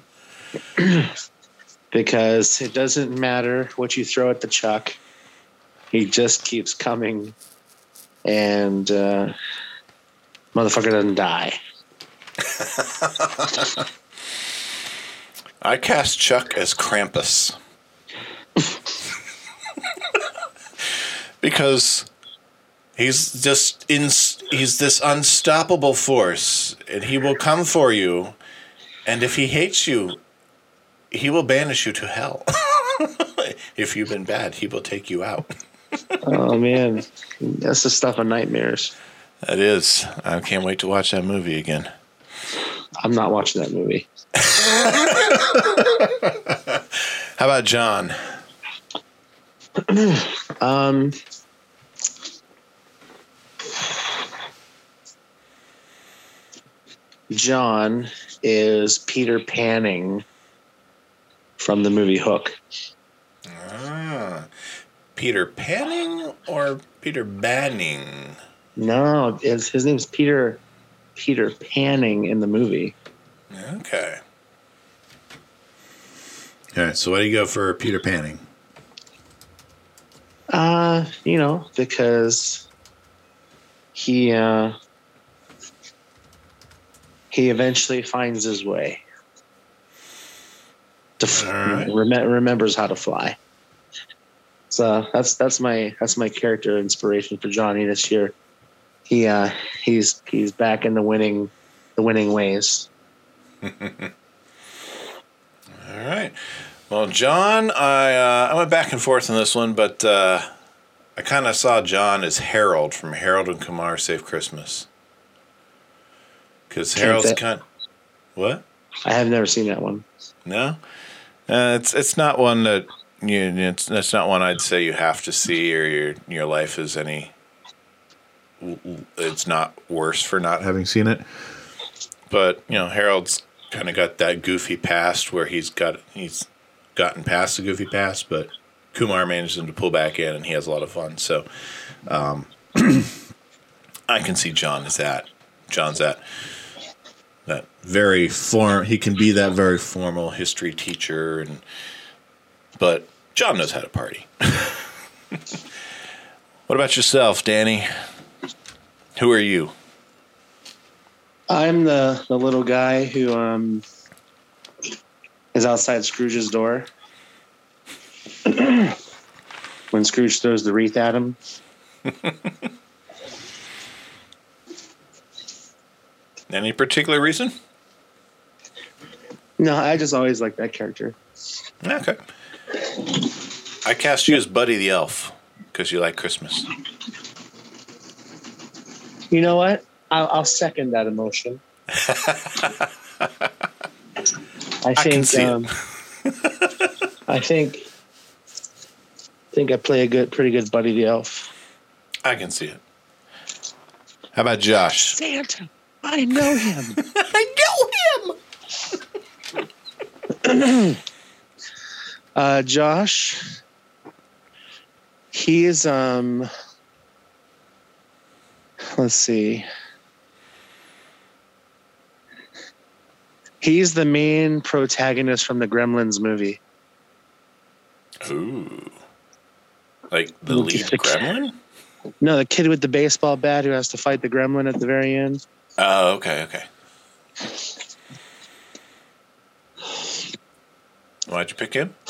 Because it doesn't matter what you throw at the Chuck. He just keeps coming, and motherfucker doesn't die. I cast Chuck as Krampus. Because he's this unstoppable force, and he will come for you, and if he hates you, he will banish you to hell. If you've been bad, he will take you out. Oh man, that's the stuff of nightmares. That is. I can't wait to watch that movie again. I'm not watching that movie. How about John? John is Peter Panning from the movie Hook. Ah, Peter Panning or Peter Banning? No, his name's Peter Panning in the movie. Okay. All right, so what do you go for Peter Panning? Because he eventually finds his way to remembers how to fly. So that's my character inspiration for Johnny this year. He's back in the winning ways. All right. Well, John, I went back and forth on this one, but I kind of saw John as Harold from Harold and Kumar Save Christmas. Because Harold's kind. What? I have never seen that one. No, it's not one that that's not one I'd say you have to see, or your life is any. It's not worse for not having seen it. But Harold's kind of got that goofy past where he's gotten past the goofy past, but Kumar managed him to pull back in, and he has a lot of fun. So, I can see John as that. John's that very he can be that very formal history teacher, but John knows how to party. What about yourself, Danny? Who are you? I'm the little guy who is outside Scrooge's door when Scrooge throws the wreath at him. Any particular reason? No, I just always like that character. Okay. I cast you as Buddy the Elf because you like Christmas. You know what? I'll second that emotion. I think think I play pretty good Buddy the Elf. I can see it. How about Josh? Santa, I know him. I know him. Josh, he is let's see. He's the main protagonist from the Gremlins movie. Ooh. Like the lead gremlin? No, the kid with the baseball bat who has to fight the gremlin at the very end. Oh, okay. Why'd you pick him?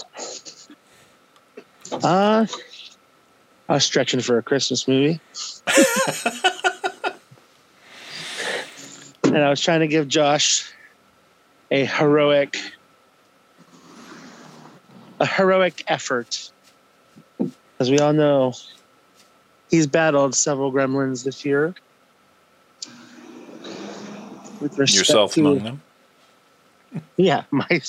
I was stretching for a Christmas movie. And I was trying to give Josh a heroic effort. As we all know, he's battled several gremlins this year. With respect Yourself to, among them? Yeah,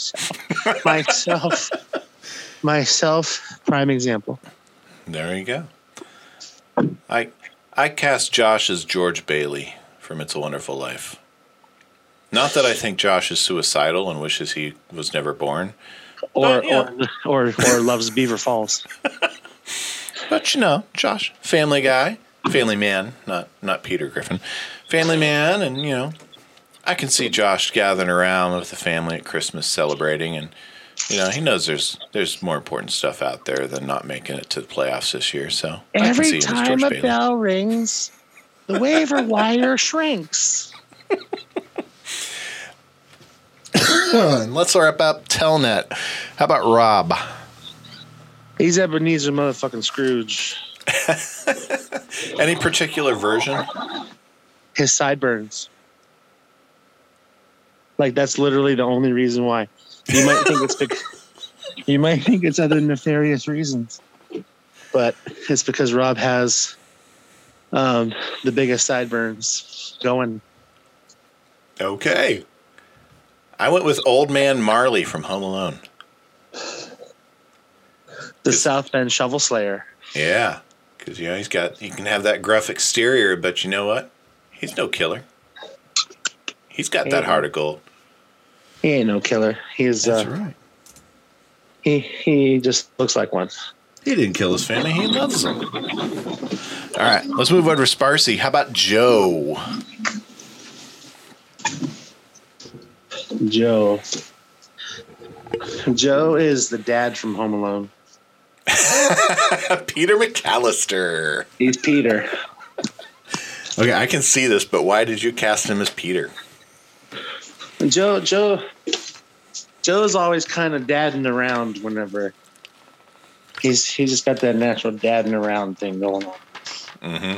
myself, prime example. There you go. I cast Josh as George Bailey from It's a Wonderful Life. Not that I think Josh is suicidal and wishes he was never born. Or loves Beaver Falls. But Josh, family guy, family man, not Peter Griffin. Family man, and I can see Josh gathering around with the family at Christmas celebrating, and he knows there's more important stuff out there than not making it to the playoffs this year. So every time a bell rings, the waiver wire shrinks. Let's wrap up Telnet. How about Rob? He's Ebenezer motherfucking Scrooge. Any particular version? His sideburns. Like, that's literally the only reason why. You might think it's other nefarious reasons, but it's because Rob has the biggest sideburns going. Okay. I went with Old Man Marley from Home Alone. The South Bend Shovel Slayer. Yeah, because he can have that gruff exterior, but you know what? He's no killer. He's got that heart of gold. He ain't no killer. That's right. He just looks like one. He didn't kill his family. He loves them. All right, let's move over to Sparsy. How about Joe? Joe is the dad from Home Alone. Peter McAllister. He's Peter. Okay, I can see this, but why did you cast him as Peter? Joe's always kind of dadding around whenever he's just got that natural dadding around thing going on. Mm-hmm.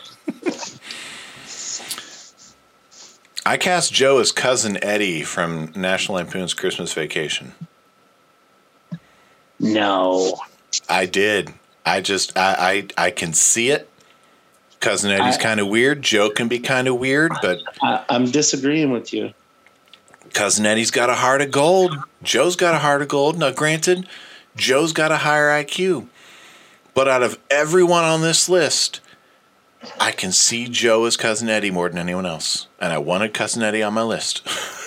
I cast Joe as Cousin Eddie from National Lampoon's Christmas Vacation. No. I did. I can see it. Cousin Eddie's kind of weird. Joe can be kind of weird, but I'm disagreeing with you. Cousin Eddie's got a heart of gold. Joe's got a heart of gold. Now, granted, Joe's got a higher IQ. But out of everyone on this list, I can see Joe as Cousin Eddie more than anyone else. And I wanted Cousin Eddie on my list.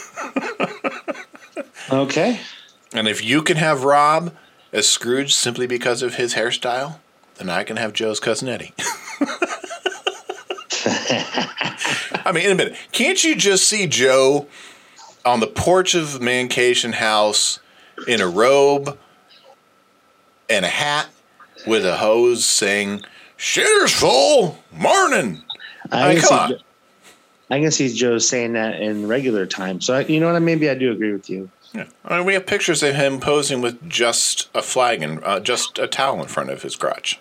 Okay. And if you can have Rob as Scrooge simply because of his hairstyle, then I can have Joe's Cousin Eddie. I mean, in a minute, can't you just see Joe on the porch of Mancation House in a robe and a hat with a hose saying, "Shitter's full, morning"? I can see Joe saying that in regular time. So, you know what? Maybe I do agree with you. Yeah. I mean, we have pictures of him posing with just a flag and just a towel in front of his crotch.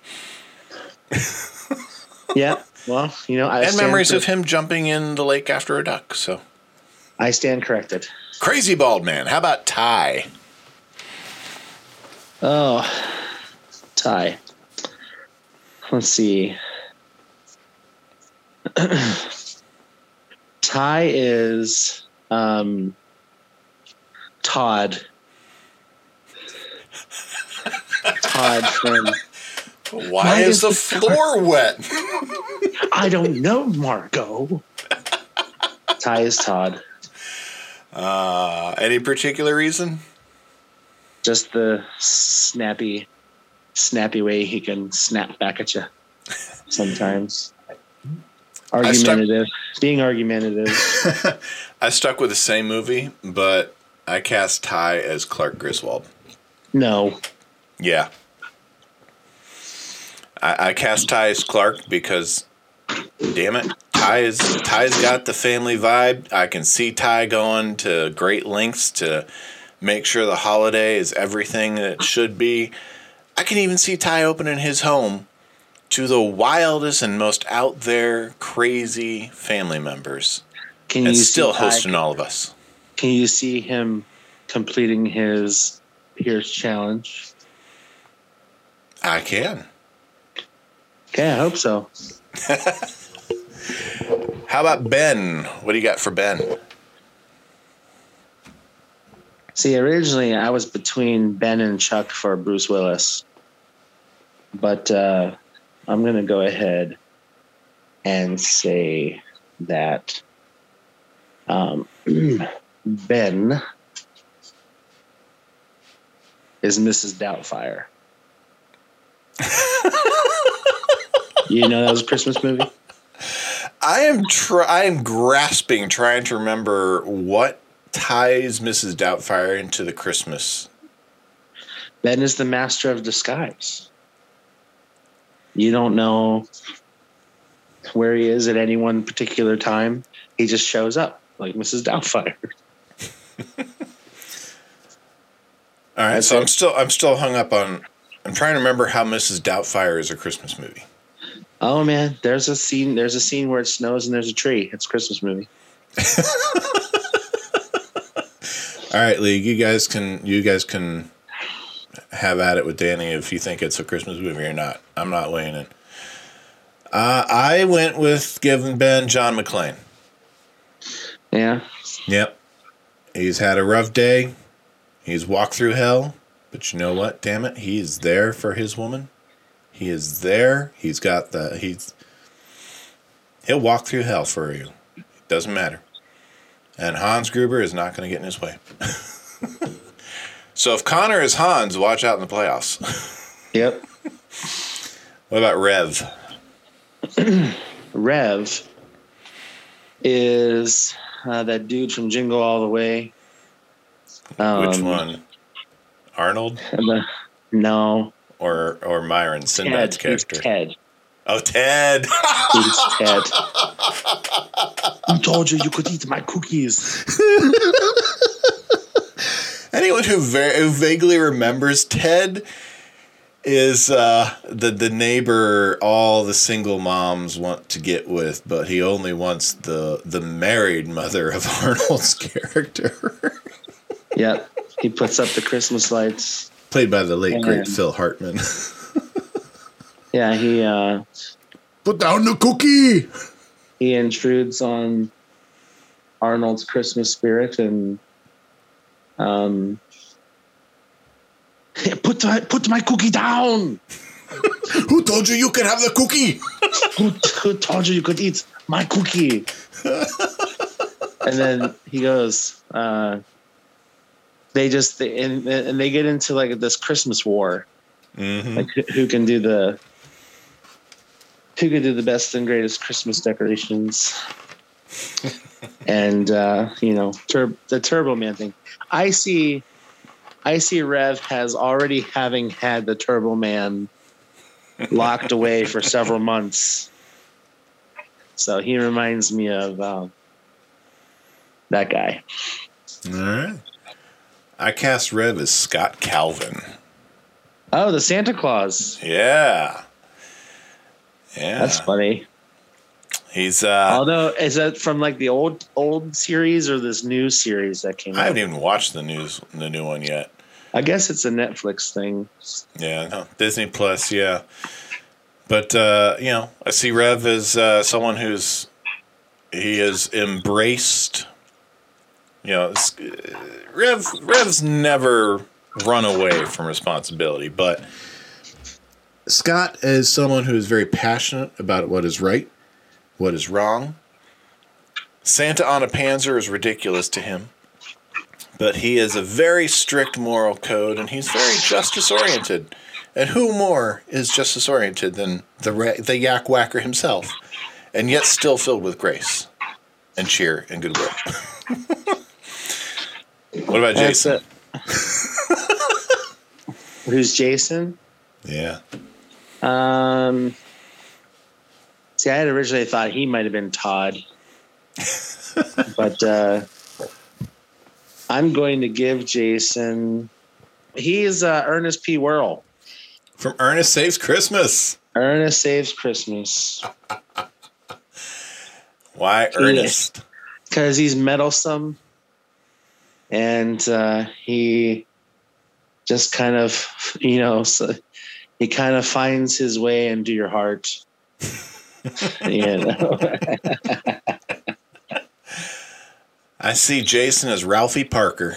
Yeah. Well, and memories of him jumping in the lake after a duck. So I stand corrected. Crazy Bald Man. How about Ty? Oh, Ty. Let's see. Ty is Todd. Todd from Why is the floor wet? I don't know, Margot. Ty is Todd. Any particular reason? Just the snappy way he can snap back at you sometimes. Argumentative. Being argumentative. I stuck with the same movie, but I cast Ty as Clark Griswold. No. Yeah. I cast Ty as Clark because, damn it, Ty's got the family vibe. I can see Ty going to great lengths to make sure the holiday is everything that it should be. I can even see Ty opening his home to the wildest and most out there crazy family members. And still hosting all of us. Can you see him completing his Pierce challenge? I can. Okay, I hope so. How about Ben? What do you got for Ben? See, originally I was between Ben and Chuck for Bruce Willis. But I'm going to go ahead and say that Ben is Mrs. Doubtfire. You know that was a Christmas movie? I am grasping, trying to remember what ties Mrs. Doubtfire into the Christmas. Ben is the master of disguise. You don't know where he is at any one particular time. He just shows up like Mrs. Doubtfire. All right, so I'm still hung up on. I'm trying to remember how Mrs. Doubtfire is a Christmas movie. Oh man, there's a scene where it snows and there's a tree. It's a Christmas movie. All right, League, you guys can have at it with Danny if you think it's a Christmas movie or not. I'm not weighing in. I went with giving Ben John McClane. Yeah. Yep. He's had a rough day. He's walked through hell. But you know what? Damn it. He's there for his woman. He is there. He'll walk through hell for you. It doesn't matter. And Hans Gruber is not going to get in his way. So if Connor is Hans, watch out in the playoffs. Yep. What about Rev? Rev is that dude from Jingle All the Way. Which one? Arnold? No. Or Myron, Sinbad's character? Ted. Oh, Ted. He's Ted. I told you could eat my cookies. Anyone who vaguely remembers Ted is the neighbor all the single moms want to get with, but he only wants the married mother of Arnold's character. Yep. He puts up the Christmas lights. Played by the late, great Phil Hartman. Yeah, he... Put down the cookie! He intrudes on Arnold's Christmas spirit and... Put my cookie down! Who told you could have the cookie? Who told you could eat my cookie? And then he goes... They get into like this Christmas war, like who can do the best and greatest Christmas decorations, and the Turbo Man thing. I see Rev has already having had the Turbo Man locked away for several months, so he reminds me of that guy. All right. I cast Rev as Scott Calvin. Oh, the Santa Claus. Yeah. That's funny. He's although, is that from like the old series or this new series that came out? I haven't even watched the new one yet. I guess it's a Netflix thing. Yeah, no, Disney Plus, yeah. But I see Rev as someone he has embraced. Rev's never run away from responsibility, but Scott is someone who is very passionate about what is right, what is wrong. Santa on a Panzer is ridiculous to him, but he is a very strict moral code, and he's very justice-oriented. And who more is justice-oriented than the yak whacker himself, and yet still filled with grace and cheer and goodwill. What about Jason? Who's Jason? Yeah. See, I had originally thought he might have been Todd, but I'm going to give Jason. He's Ernest P. Worrell from Ernest Saves Christmas. Ernest Saves Christmas. Why Ernest? Because he's meddlesome, and he just kind of, so he kind of finds his way into your heart. I see Jason as Ralphie Parker.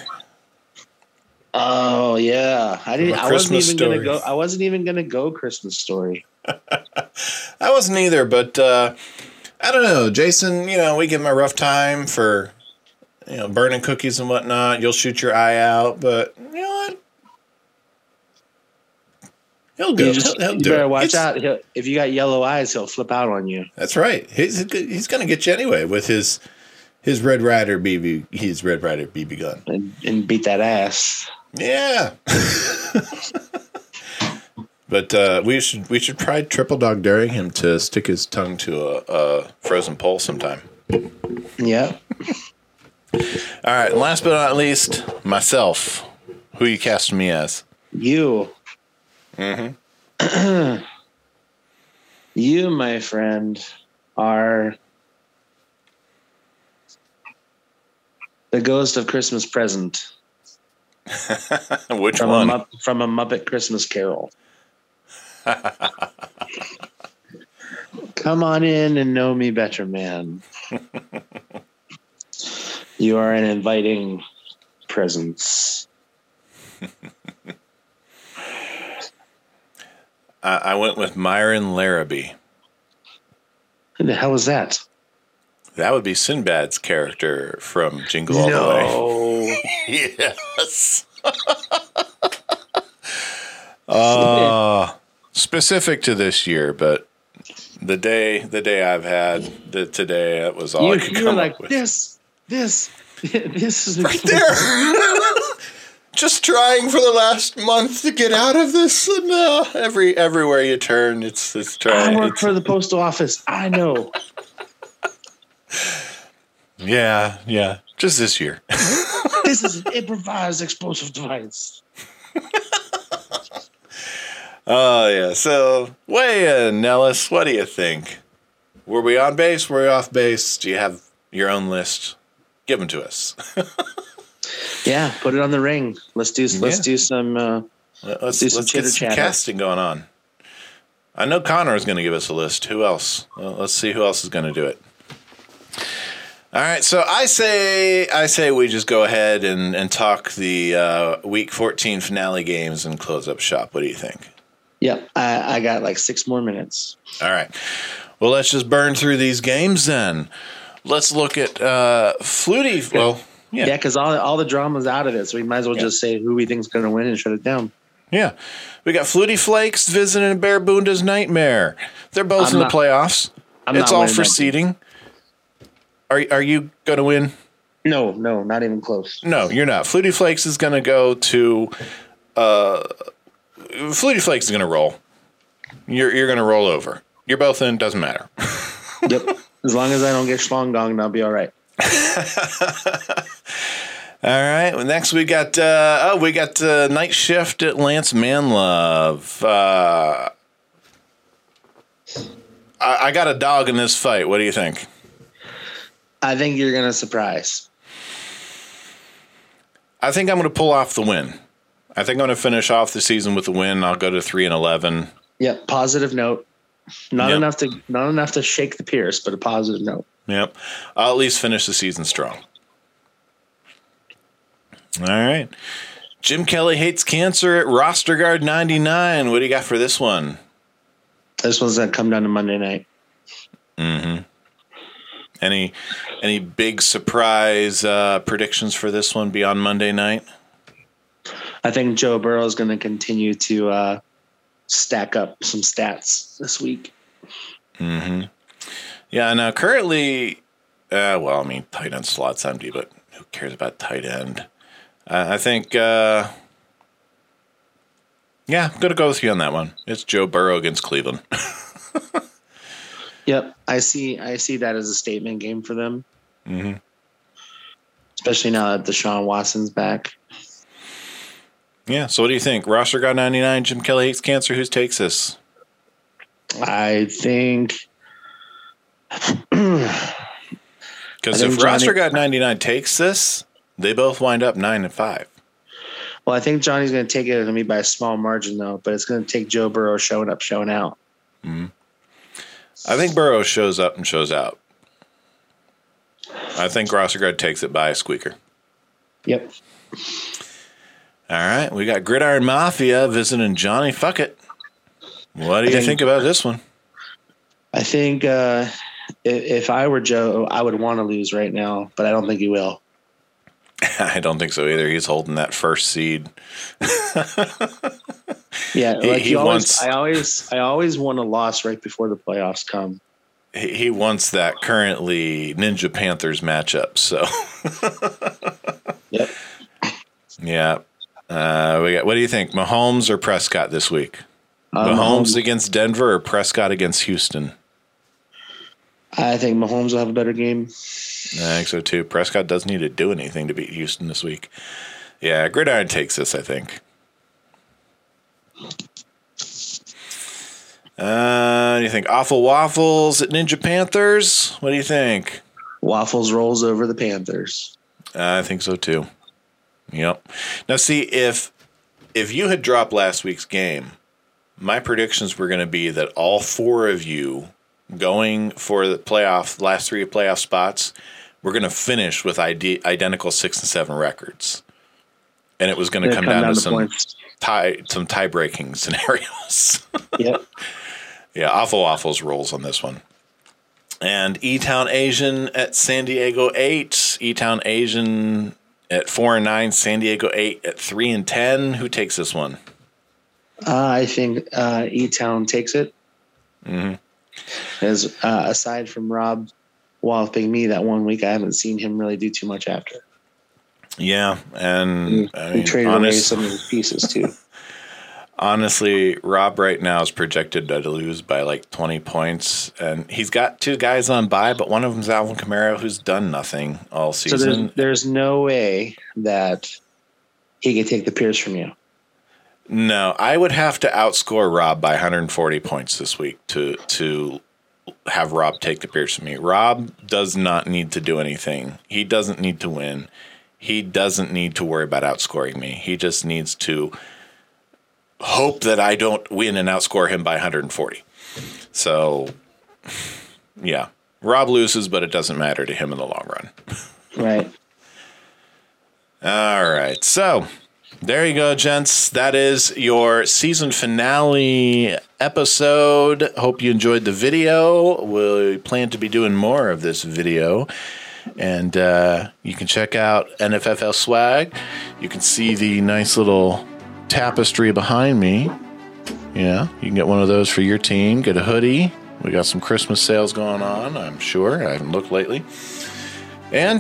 Oh yeah, I wasn't even gonna go Christmas Story. I wasn't either, but I don't know, Jason. We give him a rough time for burning cookies and whatnot. You'll shoot your eye out, but you know what? He'll do. You better watch out. If you got yellow eyes, he'll flip out on you. That's right. He's going to get you anyway with his Red Ryder BB gun and beat that ass. Yeah. But we should try triple dog daring him to stick his tongue to a frozen pole sometime. Yeah. All right. And last but not least, myself. Who you casting me as? You. Mm-hmm. You, my friend, are the ghost of Christmas Present. Which one? From a Muppet Christmas Carol. Come on in and know me better, man. You are an inviting presence. I went with Myron Larrabee. Who the hell is that? That would be Sinbad's character from Jingle All the Way. Yes. Specific to this year, but the day I've had today, it was all I could come up with. This is right there. Just trying for the last month to get out of this, and everywhere you turn, it's trying. I work for the postal office. I know. Yeah. Just this year. This is an improvised explosive device. Oh yeah. So weigh in, Nellis. What do you think? Were we on base? Were we off base? Do you have your own list? Give them to us. Yeah, put it on the ring. Let's do some let's do some get some casting going on. I know Connor is going to give us a list. Who else? Well, let's see who else is going to do it. All right, so I say we just go ahead and talk the Week 14 finale games and close up shop. What do you think? Yep, I got like 6 more minutes. All right. Well, let's just burn through these games then. Let's look at Flutie. Well, yeah, because all the drama's out of it, so we might as well just say who we think's going to win and shut it down. Yeah, we got Flutie Flakes visiting Bear Bunda's Nightmare. They're both in the playoffs. It's all for seeding. Are you going to win? No, not even close. No, you're not. Flutie Flakes is going to go to. Flutie Flakes is going to roll. You're going to roll over. You're both in. Doesn't matter. Yep. As long as I don't get schlong-donged, I'll be all right. All right. Well, next we got Night Shift at Lance Manlove. I got a dog in this fight. What do you think? I think you're going to surprise. I think I'm going to pull off the win. I think I'm going to finish off the season with the win. I'll go to 3-11. Yep. Positive note. Not enough to shake the Pierce, but a positive note. Yep. I'll at least finish the season strong. All right. Jim Kelly hates cancer at Roster Guard 99. What do you got for this one? This one's going to come down to Monday night. Mm-hmm. Any big surprise predictions for this one beyond Monday night? I think Joe Burrow is going to continue to stack up some stats this week. Mm-hmm. Yeah, now currently, tight end slot's empty, but who cares about tight end? I think, I'm going to go with you on that one. It's Joe Burrow against Cleveland. Yep, I see that as a statement game for them. Mm-hmm. Especially now that Deshaun Watson's back. Yeah, so what do you think? Roster got 99, Jim Kelly hates cancer. Who takes this? I think... Because if Roster got 99 takes this, they both wind up 9-5. Well, I think Johnny's going to take it to me by a small margin, though, but it's going to take Joe Burrow showing up, showing out. Mm-hmm. I think Burrow shows up and shows out. I think Rossergard takes it by a squeaker. Yep. All right, we got Gridiron Mafia visiting Johnny Fuckett. What do you think about this one? I think if I were Joe, I would want to lose right now, but I don't think he will. I don't think so either. He's holding that first seed. Yeah, like he wants. I always want a loss right before the playoffs come. He wants that currently Ninja Panthers matchup. So. Yep. Yeah. We got. What do you think, Mahomes or Prescott this week? Mahomes against Denver or Prescott against Houston? I think Mahomes will have a better game. I think so too. Prescott doesn't need to do anything to beat Houston this week. Yeah, Gridiron takes this, I think. Do you think Awful Waffles at Ninja Panthers? What do you think? Waffles rolls over the Panthers. I think so too. Yep. Now, see, if you had dropped last week's game, my predictions were going to be that all four of you going for the last three playoff spots, we're going to finish with identical 6-7 records, and it was going to come down to some tie-breaking scenarios. Yep. Yeah, Awful Waffles rolls on this one. And E-Town Asian at San Diego 8. E-Town Asian at 4-9. San Diego 8 at 3-10. Who takes this one? I think E-Town takes it. Mm-hmm. As aside from Rob walloping me that 1 week, I haven't seen him really do too much after. Yeah, and he traded away some of his pieces too. Honestly, Rob right now is projected to lose by like 20 points, and he's got two guys on bye, but one of them's Alvin Kamara, who's done nothing all season. So there's no way that he could take the Pierce from you. No, I would have to outscore Rob by 140 points this week to have Rob take the Pierce from me. Rob does not need to do anything. He doesn't need to win. He doesn't need to worry about outscoring me. He just needs to hope that I don't win and outscore him by 140. So, yeah. Rob loses, but it doesn't matter to him in the long run. Right. All right. So, there you go, gents. That is your season finale episode. Hope you enjoyed the video. We plan to be doing more of this video. And you can check out NFFL swag. You can see the nice little tapestry behind me. Yeah, you can get one of those for your team. Get a hoodie. We got some Christmas sales going on, I'm sure. I haven't looked lately. And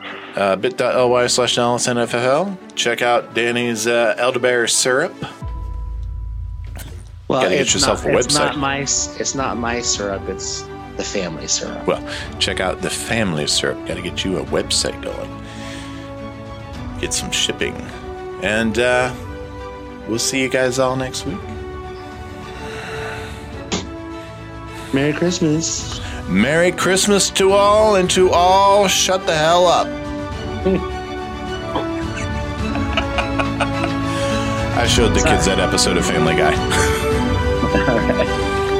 bit.ly/DallasNFFL. Check out Danny's elderberry syrup. Well, gotta get yourself a website. It's not my syrup. It's the family syrup. Well, check out the family syrup. Got to get you a website going. Get some shipping. And we'll see you guys all next week. Merry Christmas. Merry Christmas to all, and to all, shut the hell up. I showed the kids that episode of Family Guy. All right.